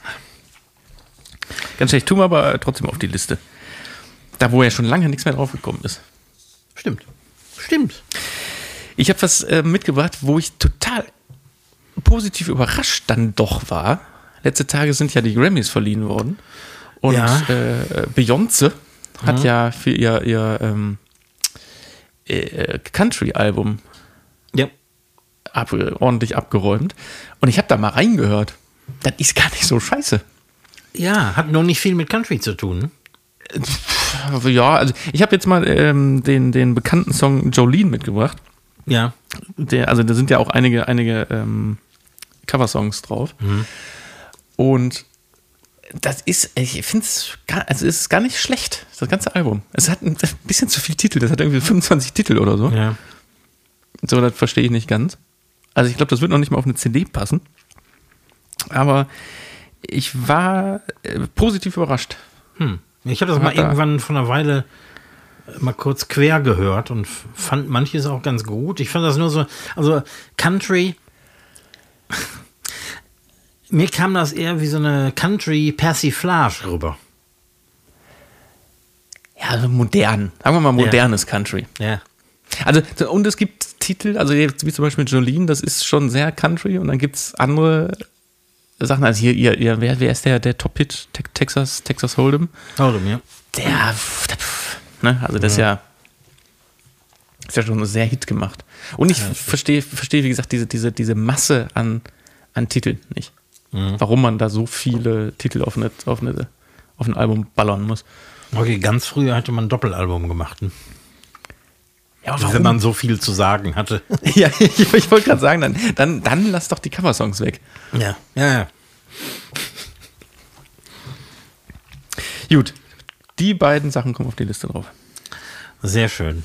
Ganz schlecht, tun wir aber trotzdem auf die Liste. Da, wo ja schon lange nichts mehr drauf gekommen ist. Stimmt. Stimmt. Ich habe was äh, mitgebracht, wo ich total positiv überrascht dann doch war. Letzte Tage sind ja die Grammys verliehen worden. Und Ja. äh, Beyoncé hat Mhm. ja für ihr, ihr ähm, äh, Country-Album Ja. ab, ordentlich abgeräumt. Und ich habe da mal reingehört. Das ist gar nicht so scheiße. Ja, hat noch nicht viel mit Country zu tun. Ne? Ja, also ich habe jetzt mal ähm, den, den bekannten Song Jolene mitgebracht. Ja. Der, also da sind ja auch einige, einige ähm, Coversongs drauf. Mhm. Und das ist, ich finde es gar, also es ist gar nicht schlecht, das ganze Album. Es hat ein bisschen zu viel Titel, das hat irgendwie fünfundzwanzig Titel oder so. Ja. So, das verstehe ich nicht ganz. Also ich glaube, das wird noch nicht mal auf eine C D passen. Aber ich war äh, positiv überrascht. Hm. Ich habe das Hat mal er- irgendwann vor einer Weile mal kurz quer gehört und fand manches auch ganz gut. Ich fand das nur so, also Country, mir kam das eher wie so eine Country-Persiflage rüber. Ja, also modern. Sagen wir mal modernes Country. Ja. Also, und es gibt Titel, also jetzt wie zum Beispiel Jolene, das ist schon sehr Country, und dann gibt es andere Sachen, also hier, ihr, ihr, wer, wer ist der, der Top-Hit? Te- Texas, Texas Hold'em? Hold'em, ja. Der, ne, also das ist ja, ist ja schon sehr Hit gemacht. Und ich verstehe, verstehe, wie gesagt, diese, diese, diese Masse an, an Titeln nicht. Warum man da so viele Titel auf, eine, auf, eine, auf ein Album ballern muss. Okay, ganz früher hatte man ein Doppelalbum gemacht, ne? Ja, aber Wenn man so viel zu sagen hatte. Ja, ich, ich wollte gerade sagen, dann, dann, dann lass doch die Coversongs weg. Ja, ja, ja. Gut, die beiden Sachen kommen auf die Liste drauf. Sehr schön.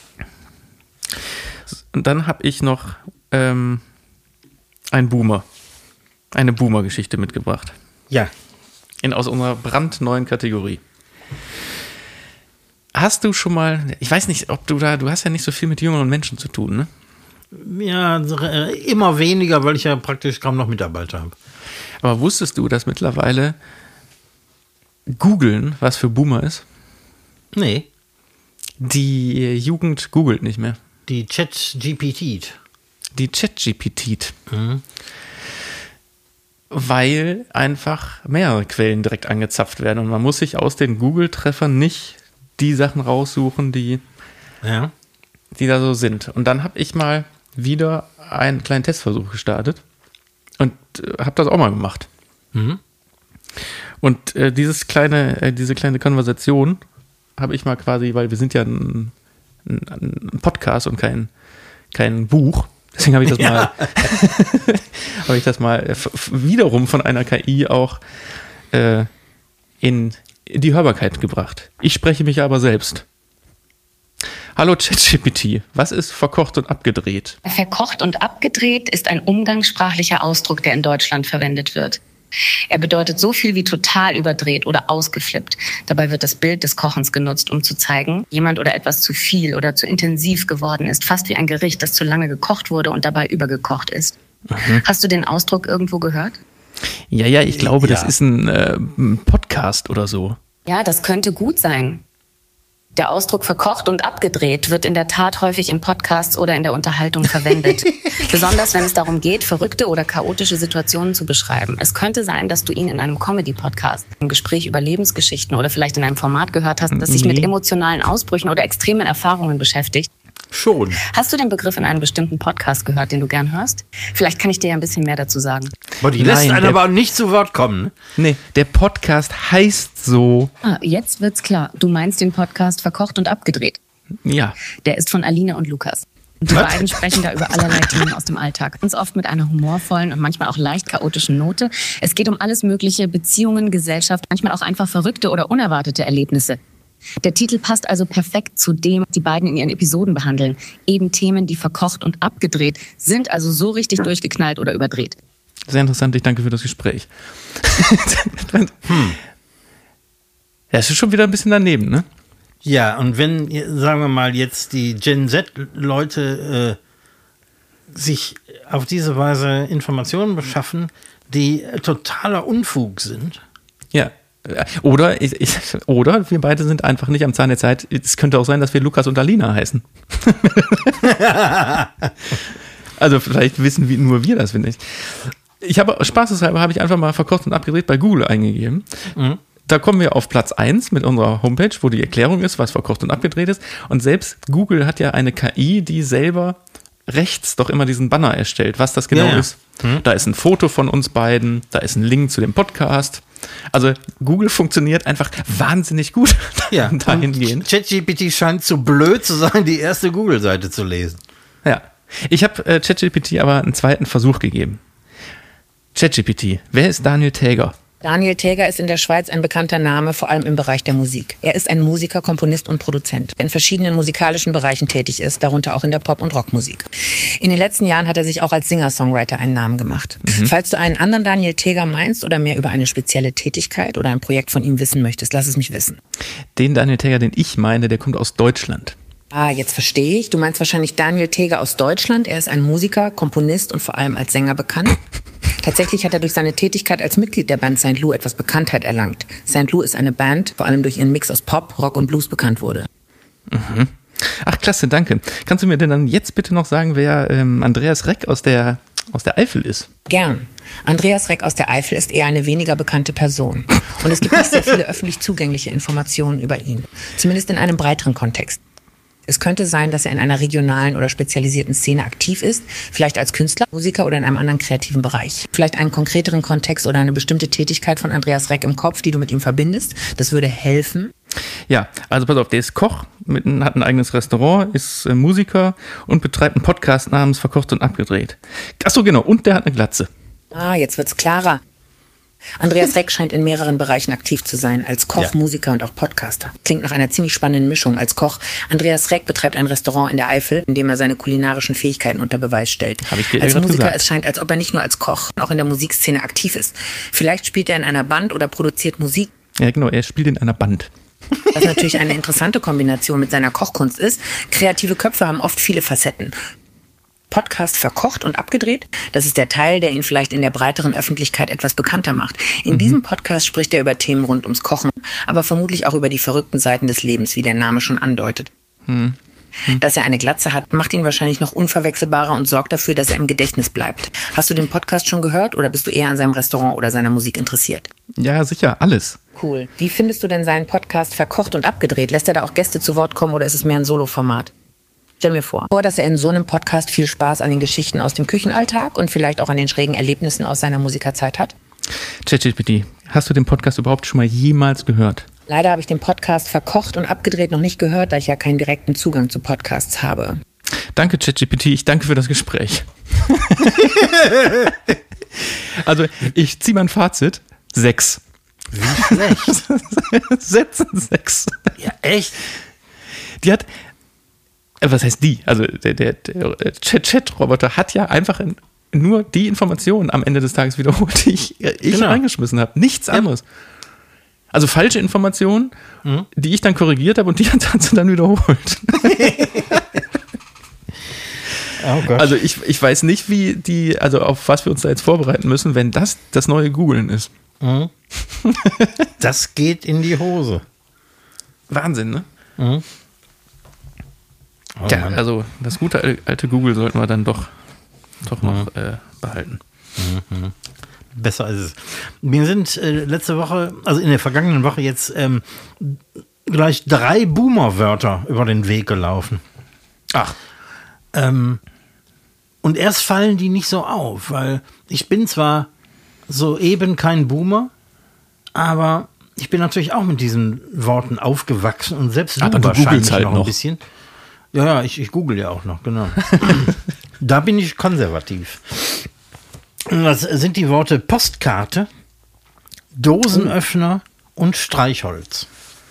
Und dann habe ich noch ähm, ein Boomer, eine Boomer-Geschichte mitgebracht. Ja. In, aus unserer brandneuen Kategorie. Hast du schon mal, ich weiß nicht, ob du da, du hast ja nicht so viel mit jüngeren Menschen zu tun, ne? Ja, äh, immer weniger, weil ich ja praktisch kaum noch Mitarbeiter habe. Aber wusstest du, dass mittlerweile googeln, was für Boomer ist? Nee, Die Jugend googelt nicht mehr. die Chat-G P T. Die Chat-G P T. Weil einfach mehrere Quellen direkt angezapft werden. Und man muss sich aus den Google-Treffern nicht die Sachen raussuchen, die, Ja. die da so sind. Und dann habe ich mal wieder einen kleinen Testversuch gestartet und äh, habe das auch mal gemacht. Mhm. Und äh, dieses kleine, äh, diese kleine Konversation habe ich mal quasi, weil wir sind ja ein, ein, ein Podcast und kein, kein Buch, deswegen habe ich das Ja. mal habe ich das mal äh, f- f- wiederum von einer K I auch äh, in die Hörbarkeit gebracht. Ich spreche mich aber selbst. Hallo ChatGPT, was ist verkocht und abgedreht? Verkocht und abgedreht ist ein umgangssprachlicher Ausdruck, der in Deutschland verwendet wird. Er bedeutet so viel wie total überdreht oder ausgeflippt. Dabei wird das Bild des Kochens genutzt, um zu zeigen, jemand oder etwas zu viel oder zu intensiv geworden ist, fast wie ein Gericht, das zu lange gekocht wurde und dabei übergekocht ist. Hast du den Ausdruck irgendwo gehört? Ja, ja, ich glaube, das Ja. ist ein, äh, ein Podcast oder so. Ja, das könnte gut sein. Der Ausdruck verkocht und abgedreht wird in der Tat häufig in Podcasts oder in der Unterhaltung verwendet. Besonders wenn es darum geht, verrückte oder chaotische Situationen zu beschreiben. Es könnte sein, dass du ihn in einem Comedy-Podcast, im Gespräch über Lebensgeschichten oder vielleicht in einem Format gehört hast, das sich mit Nee. emotionalen Ausbrüchen oder extremen Erfahrungen beschäftigt. Schon. Hast du den Begriff in einem bestimmten Podcast gehört, den du gern hörst? Vielleicht kann ich dir ja ein bisschen mehr dazu sagen. Aber die Nein, lässt einen der- aber nicht zu Wort kommen. Ne? Nee, der Podcast heißt so. Ah, jetzt wird's klar. Du meinst den Podcast Verkocht und Abgedreht. Ja. Der ist von Aline und Lukas. Und die Was? beiden sprechen da über allerlei Themen aus dem Alltag. Ganz oft mit einer humorvollen und manchmal auch leicht chaotischen Note. Es geht um alles Mögliche, Beziehungen, Gesellschaft, manchmal auch einfach verrückte oder unerwartete Erlebnisse. Der Titel passt also perfekt zu dem, was die beiden in ihren Episoden behandeln. Eben Themen, die verkocht und abgedreht sind, also so richtig durchgeknallt oder überdreht. Sehr interessant, ich danke für das Gespräch. hm. Das ist schon wieder ein bisschen daneben, ne? Ja, und wenn, sagen wir mal, jetzt die Gen Z-Leute äh, sich auf diese Weise Informationen beschaffen, die totaler Unfug sind. Ja. Oder, ich, ich, oder wir beide sind einfach nicht am Zahn der Zeit. Es könnte auch sein, dass wir Lukas und Alina heißen. Also vielleicht wissen wir, nur wir das, finde ich. Ich habe, spaßeshalber habe ich einfach mal verkocht und abgedreht bei Google eingegeben. Mhm. Da kommen wir auf Platz eins mit unserer Homepage, wo die Erklärung ist, was verkocht und abgedreht ist. Und selbst Google hat ja eine K I, die selber rechts doch immer diesen Banner erstellt, was das genau ja, ja. ist. Mhm. Da ist ein Foto von uns beiden, da ist ein Link zu dem Podcast. Also Google funktioniert einfach wahnsinnig gut ja, dahingehend. ChatGPT scheint zu blöd zu sein, die erste Google-Seite zu lesen. Ja, ich habe äh, ChatGPT aber einen zweiten Versuch gegeben. ChatGPT, wer ist Daniel Täger? Daniel Täger ist in der Schweiz ein bekannter Name, vor allem im Bereich der Musik. Er ist ein Musiker, Komponist und Produzent, der in verschiedenen musikalischen Bereichen tätig ist, darunter auch in der Pop- und Rockmusik. In den letzten Jahren hat er sich auch als Singer-Songwriter einen Namen gemacht. Mhm. Falls du einen anderen Daniel Täger meinst oder mehr über eine spezielle Tätigkeit oder ein Projekt von ihm wissen möchtest, lass es mich wissen. Den Daniel Täger, den ich meine, der kommt aus Deutschland. Ah, jetzt verstehe ich. Du meinst wahrscheinlich Daniel Täger aus Deutschland. Er ist ein Musiker, Komponist und vor allem als Sänger bekannt. Tatsächlich hat er durch seine Tätigkeit als Mitglied der Band Saint Loup etwas Bekanntheit erlangt. Saint Loup ist eine Band, vor allem durch ihren Mix aus Pop, Rock und Blues bekannt wurde. Mhm. Ach, klasse, danke. Kannst du mir denn dann jetzt bitte noch sagen, wer ähm, Andreas Reck aus der, aus der Eifel ist? Gern. Andreas Reck aus der Eifel ist eher eine weniger bekannte Person. Und es gibt nicht sehr viele öffentlich zugängliche Informationen über ihn. Zumindest in einem breiteren Kontext. Es könnte sein, dass er in einer regionalen oder spezialisierten Szene aktiv ist, vielleicht als Künstler, Musiker oder in einem anderen kreativen Bereich. Vielleicht einen konkreteren Kontext oder eine bestimmte Tätigkeit von Andreas Reck im Kopf, die du mit ihm verbindest. Das würde helfen. Ja, also pass auf, der ist Koch, mit, hat ein eigenes Restaurant, ist äh, Musiker und betreibt einen Podcast namens Verkocht und Abgedreht. Achso, genau, und der hat eine Glatze. Ah, jetzt wird's klarer. Andreas Reck scheint in mehreren Bereichen aktiv zu sein, als Koch, ja. Musiker und auch Podcaster. Klingt nach einer ziemlich spannenden Mischung als Koch. Andreas Reck betreibt ein Restaurant in der Eifel, in dem er seine kulinarischen Fähigkeiten unter Beweis stellt. Hab ich als Musiker, gesagt. Es scheint, als ob er nicht nur als Koch, auch in der Musikszene aktiv ist. Vielleicht spielt er in einer Band oder produziert Musik. Ja, genau, er spielt in einer Band. Was natürlich eine interessante Kombination mit seiner Kochkunst ist. Kreative Köpfe haben oft viele Facetten. Podcast Verkocht und Abgedreht. Das ist der Teil, der ihn vielleicht in der breiteren Öffentlichkeit etwas bekannter macht. In mhm. diesem Podcast spricht er über Themen rund ums Kochen, aber vermutlich auch über die verrückten Seiten des Lebens, wie der Name schon andeutet. Mhm. Mhm. Dass er eine Glatze hat, macht ihn wahrscheinlich noch unverwechselbarer und sorgt dafür, dass er im Gedächtnis bleibt. Hast du den Podcast schon gehört oder bist du eher an seinem Restaurant oder seiner Musik interessiert? Ja, sicher, alles. Cool. Wie findest du denn seinen Podcast Verkocht und Abgedreht? Lässt er da auch Gäste zu Wort kommen oder ist es mehr ein Solo-Format? Stell mir vor, dass er in so einem Podcast viel Spaß an den Geschichten aus dem Küchenalltag und vielleicht auch an den schrägen Erlebnissen aus seiner Musikerzeit hat. ChatGPT, hast du den Podcast überhaupt schon mal jemals gehört? Leider habe ich den Podcast Verkocht und Abgedreht noch nicht gehört, da ich ja keinen direkten Zugang zu Podcasts habe. Danke, ChatGPT, ich danke für das Gespräch. Also, ich ziehe mein Fazit. Sechs. Wie schlecht? Setzen sechs. Ja, echt? Die hat... Was heißt die? Also der, der, der Chat-Roboter hat ja einfach nur die Informationen am Ende des Tages wiederholt, die ich, ich genau. reingeschmissen habe. Nichts anderes. Ja. Also falsche Informationen, mhm. die ich dann korrigiert habe und die hat sie dann wiederholt. Oh Gott. Also ich, ich weiß nicht, wie die, also auf was wir uns da jetzt vorbereiten müssen, wenn das das neue Googlen ist. Mhm. Das geht in die Hose. Wahnsinn, ne? Mhm. Oh, ja, Mann. Also das gute alte Google sollten wir dann doch, doch noch mhm. äh, behalten. Mhm. Besser ist es. Mir sind äh, letzte Woche, also in der vergangenen Woche jetzt ähm, gleich drei Boomer-Wörter über den Weg gelaufen. Ach. Ähm, und erst fallen die nicht so auf, weil ich bin zwar soeben kein Boomer, aber ich bin natürlich auch mit diesen Worten aufgewachsen und selbst aber du wahrscheinlich halt noch ein bisschen. Ja, ja, ich, ich google ja auch noch, genau. Da bin ich konservativ. Das sind die Worte Postkarte, Dosenöffner oh. und Streichholz.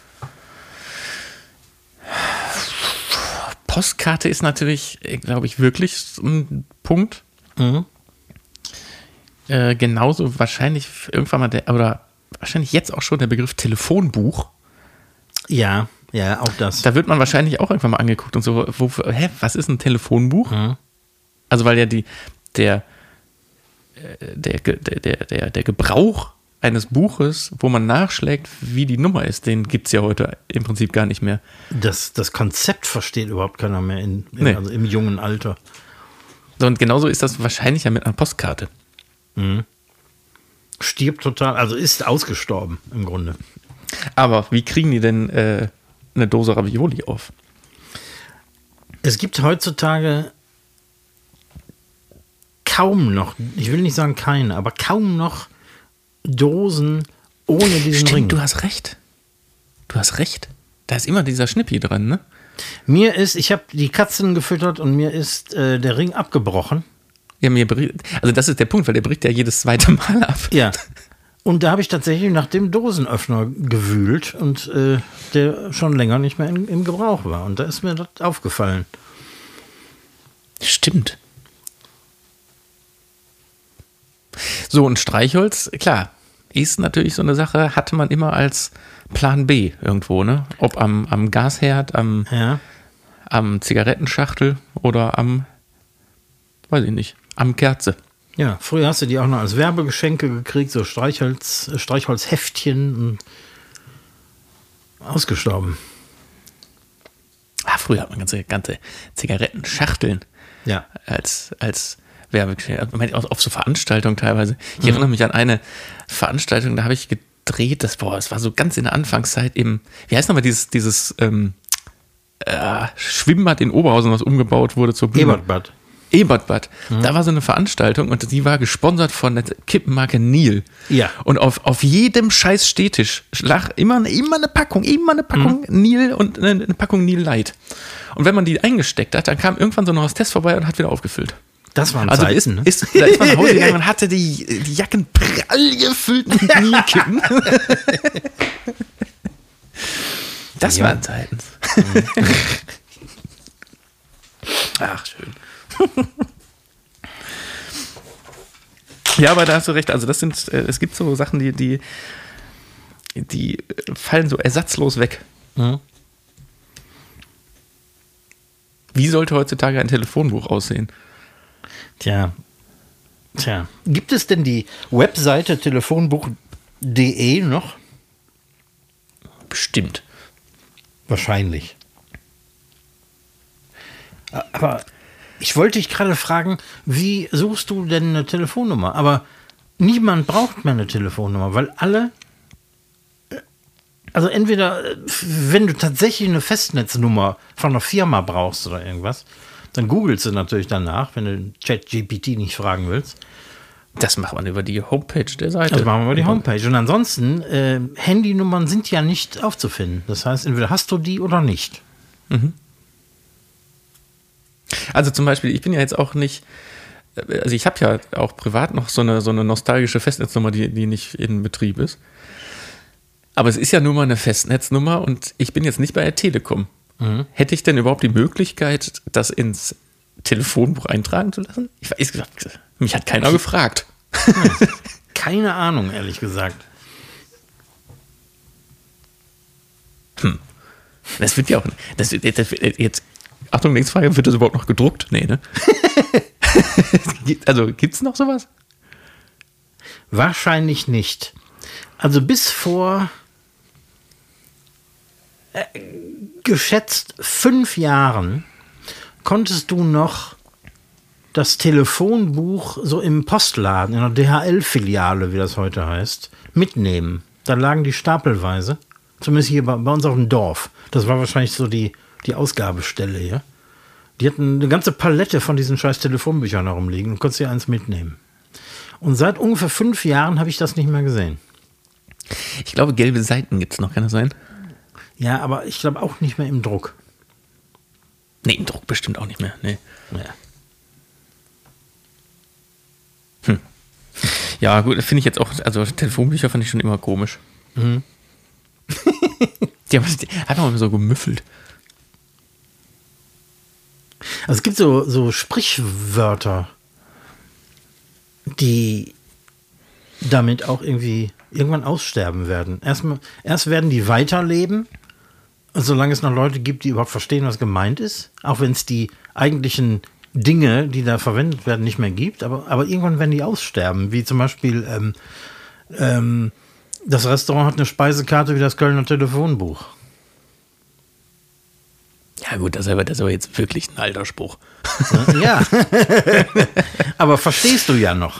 Postkarte ist natürlich, glaube ich, wirklich ein Punkt. Mhm. Äh, genauso wahrscheinlich irgendwann mal der, oder wahrscheinlich jetzt auch schon der Begriff Telefonbuch. Ja. Ja, auch das. Da wird man wahrscheinlich auch irgendwann mal angeguckt und so, wo, hä, was ist ein Telefonbuch? Mhm. Also weil ja die, der, der, der, der, der, der Gebrauch eines Buches, wo man nachschlägt, wie die Nummer ist, den gibt es ja heute im Prinzip gar nicht mehr. Das, das Konzept versteht überhaupt keiner mehr in, in, Nee. also im jungen Alter. So, und genauso ist das wahrscheinlich ja mit einer Postkarte. Stirbt total, also ist ausgestorben im Grunde. Aber wie kriegen die denn äh, eine Dose Ravioli auf? Es gibt heutzutage kaum noch, ich will nicht sagen keine, aber kaum noch Dosen ohne diesen Stimmt, Ring. du hast recht. Du hast recht. Da ist immer dieser Schnippi dran, ne? Mir ist, ich habe die Katzen gefüttert und mir ist äh, der Ring abgebrochen. Ja, mir bricht, also das ist der Punkt, weil der bricht ja jedes zweite Mal ab. Ja. Und da habe ich tatsächlich nach dem Dosenöffner gewühlt und äh, der schon länger nicht mehr in, im Gebrauch war. Und da ist mir das aufgefallen. Stimmt. So, und Streichholz, klar, ist natürlich so eine Sache, hatte man immer als Plan B irgendwo, ne? Ob am, am Gasherd, am, Ja. am Zigarettenschachtel oder am, weiß ich nicht, am Kerze. Ja, früher hast du die auch noch als Werbegeschenke gekriegt, so Streichholz, äh, Streichholzheftchen und ausgestorben. Ah, früher hat man ganze, ganze Zigarettenschachteln Ja. als, als Werbegeschenke, auf, auf so Veranstaltungen teilweise. Ich erinnere mich an eine Veranstaltung, da habe ich gedreht, das, boah, das war so ganz in der Anfangszeit im, wie heißt nochmal dieses, dieses ähm, äh, Schwimmbad in Oberhausen, was umgebaut wurde zur Bühne. Ebertbad. Ebertbad. Da war so eine Veranstaltung und die war gesponsert von der Kippenmarke Nil. Ja. Und auf, auf jedem scheiß Stehtisch lag immer, immer eine Packung, immer eine Packung Nil und eine, eine Packung Nil Light. Und wenn man die eingesteckt hat, dann kam irgendwann so eine Hostess vorbei und hat wieder aufgefüllt. Das waren Also Zeiten, ist, ne? ist, da ist man nach Hause gegangen und hatte die, die Jacken prall gefüllt mit Nilkippen. Das Ja. waren Zeiten. Ach, schön. Ja, aber da hast du recht. Also das sind, äh, es gibt so Sachen, die, die, die fallen so ersatzlos weg. Mhm. Wie sollte heutzutage ein Telefonbuch aussehen? Tja. Tja. Gibt es denn die Webseite telefonbuch punkt de noch? Bestimmt. Wahrscheinlich. Aber ich wollte dich gerade fragen, wie suchst du denn eine Telefonnummer? Aber niemand braucht mehr eine Telefonnummer, weil alle, also entweder, äh, wenn du tatsächlich eine Festnetznummer von einer Firma brauchst oder irgendwas, dann googelst du natürlich danach, wenn du ChatGPT nicht fragen willst. Das macht man über die Homepage der Seite. Das machen wir über die Homepage. Und ansonsten, äh, Handynummern sind ja nicht aufzufinden. Das heißt, entweder hast du die oder nicht. Also zum Beispiel, ich bin ja jetzt auch nicht, also ich habe ja auch privat noch so eine, so eine nostalgische Festnetznummer, die, die nicht in Betrieb ist. Aber es ist ja nur mal eine Festnetznummer und ich bin jetzt nicht bei der Telekom. Mhm. Hätte ich denn überhaupt die Möglichkeit, das ins Telefonbuch eintragen zu lassen? Ich weiß gesagt, mich hat keiner gefragt. Keine Ahnung, ehrlich gesagt. Das wird ja auch, das, das, das, jetzt, Achtung, nächste Frage, wird das überhaupt noch gedruckt? Nee, ne? Also gibt's noch sowas? Wahrscheinlich nicht. Also bis vor äh, geschätzt fünf Jahren konntest du noch das Telefonbuch so im Postladen, in einer D H L-Filiale, wie das heute heißt, mitnehmen. Da lagen die stapelweise. Zumindest hier bei, bei uns auf dem Dorf. Das war wahrscheinlich so die, die Ausgabestelle hier. Die hatten eine ganze Palette von diesen scheiß Telefonbüchern herumliegen und konntest dir eins mitnehmen. Und seit ungefähr fünf Jahren habe ich das nicht mehr gesehen. Ich glaube, gelbe Seiten gibt's noch, kann das sein? Ja, aber ich glaube auch nicht mehr im Druck. Nee, im Druck bestimmt auch nicht mehr. Nee. Ja. Ja, gut, finde ich jetzt auch, also Telefonbücher fand ich schon immer komisch. Mhm. Die haben die hat man immer so gemüffelt. Also es gibt so, so Sprichwörter, die damit auch irgendwie irgendwann aussterben werden. Erstmal, erst werden die weiterleben, solange es noch Leute gibt, die überhaupt verstehen, was gemeint ist. Auch wenn es die eigentlichen Dinge, die da verwendet werden, nicht mehr gibt, aber, aber irgendwann werden die aussterben, wie zum Beispiel ähm, ähm, das Restaurant hat eine Speisekarte wie das Kölner Telefonbuch. Ja gut, das ist, aber, das ist aber jetzt wirklich ein alter Spruch. Ja, aber verstehst du ja noch.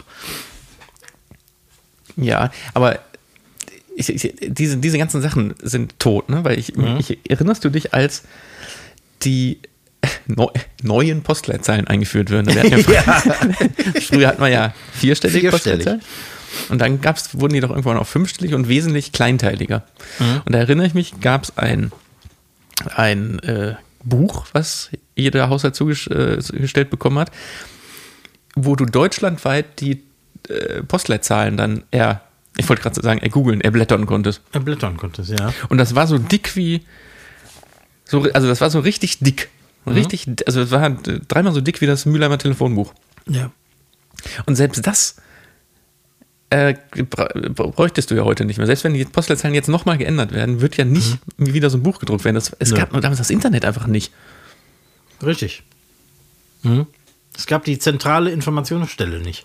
Ja, aber ich, ich, diese, diese ganzen Sachen sind tot, ne? Weil ich, mhm. ich erinnerst du dich, als die neu, neuen Postleitzahlen eingeführt wurden? Wir hatten ja, ja. Früher hatten wir ja vierstellige Vierstellig. Postleitzahlen. Und dann gab's, wurden die doch irgendwann auf fünfstellig und wesentlich kleinteiliger. Mhm. Und da erinnere ich mich, gab es ein, ein äh, Buch, was jeder Haushalt zugestellt bekommen hat, wo du deutschlandweit die äh, Postleitzahlen dann eher, ich wollte gerade sagen, ergoogeln, erblättern konntest. Erblättern konntest, ja. Und das war so dick wie, so, also das war so richtig dick. Mhm. Richtig, also es war dreimal so dick wie das Mülheimer Telefonbuch. Ja. Und selbst das äh, bräuchtest du ja heute nicht mehr. Selbst wenn die Postleitzahlen jetzt nochmal geändert werden, wird ja nicht mhm. wieder so ein Buch gedruckt werden. Das, es ja. gab nur damals das Internet einfach nicht. Richtig. Mhm. Es gab die zentrale Informationsstelle nicht.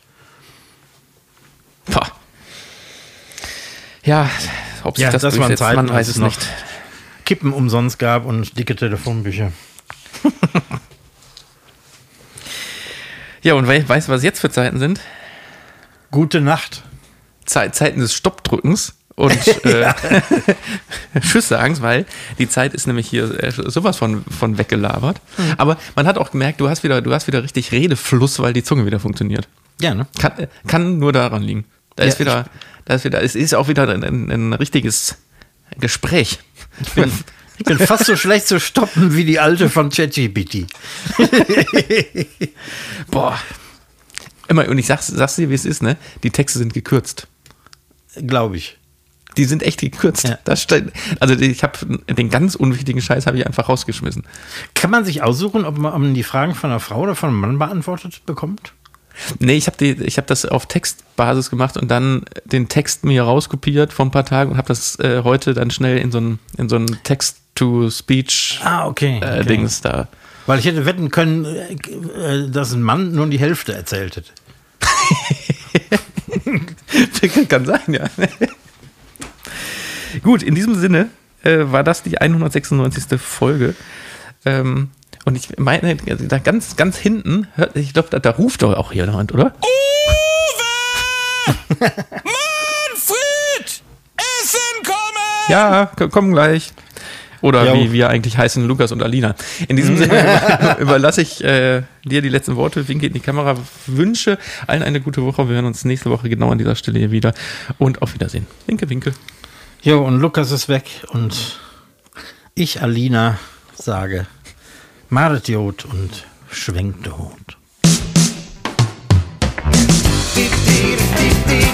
Boah. Ja, ob sich ja, das, das durchsetzt, Zeiten, man weiß es noch nicht. Kippen umsonst gab und dicke Telefonbücher. Ja, und we- weißt du, was jetzt für Zeiten sind? Gute Nacht. Ze- Zeiten des Stoppdrückens und äh, Tschüss-Sagens, weil die Zeit ist nämlich hier äh, sowas von, von weggelabert. Mhm. Aber man hat auch gemerkt, du hast wieder, du hast wieder richtig Redefluss, weil die Zunge wieder funktioniert. Ja, ne? Kann, kann nur daran liegen. Da Ja, ist wieder, da ist wieder, es ist auch wieder ein, ein, ein richtiges Gespräch. Ich bin, ich bin fast so schlecht zu stoppen wie die alte von ChatGPT. Boah. Immer, und ich sag's, sag's dir, wie es ist, ne? Die Texte sind gekürzt. Glaube ich. Die sind echt gekürzt. Ja. Das steht, also ich habe den ganz unwichtigen Scheiß habe ich einfach rausgeschmissen. Kann man sich aussuchen, ob man die Fragen von einer Frau oder von einem Mann beantwortet bekommt? Nee, ich habe ich hab das auf Textbasis gemacht und dann den Text mir rauskopiert vor ein paar Tagen und habe das äh, heute dann schnell in so ein, in so ein Text-to-Speech Ah, okay, okay. Äh, Dings da. Weil ich hätte wetten können, äh, dass ein Mann nur die Hälfte erzählt hätte. Kann sein, ja. Gut, in diesem Sinne äh, war das die hundertsechsundneunzigste Folge. Ähm, und ich meine, da ganz, ganz hinten, hört, ich glaube, da, da ruft doch auch jemand, oder? Uwe! Manfred! Essen kommen! Ja, k- kommen gleich. Oder Jo. wie wir eigentlich heißen, Lukas und Alina. In diesem Sinne überlasse ich äh, dir die letzten Worte, winke in die Kamera, wünsche allen eine gute Woche. Wir hören uns nächste Woche genau an dieser Stelle hier wieder. Und auf Wiedersehen. Winke, winke. Jo, und Lukas ist weg und ich, Alina, sage Maret Jod und schwenkt der Hund. Dee, dee, dee, dee.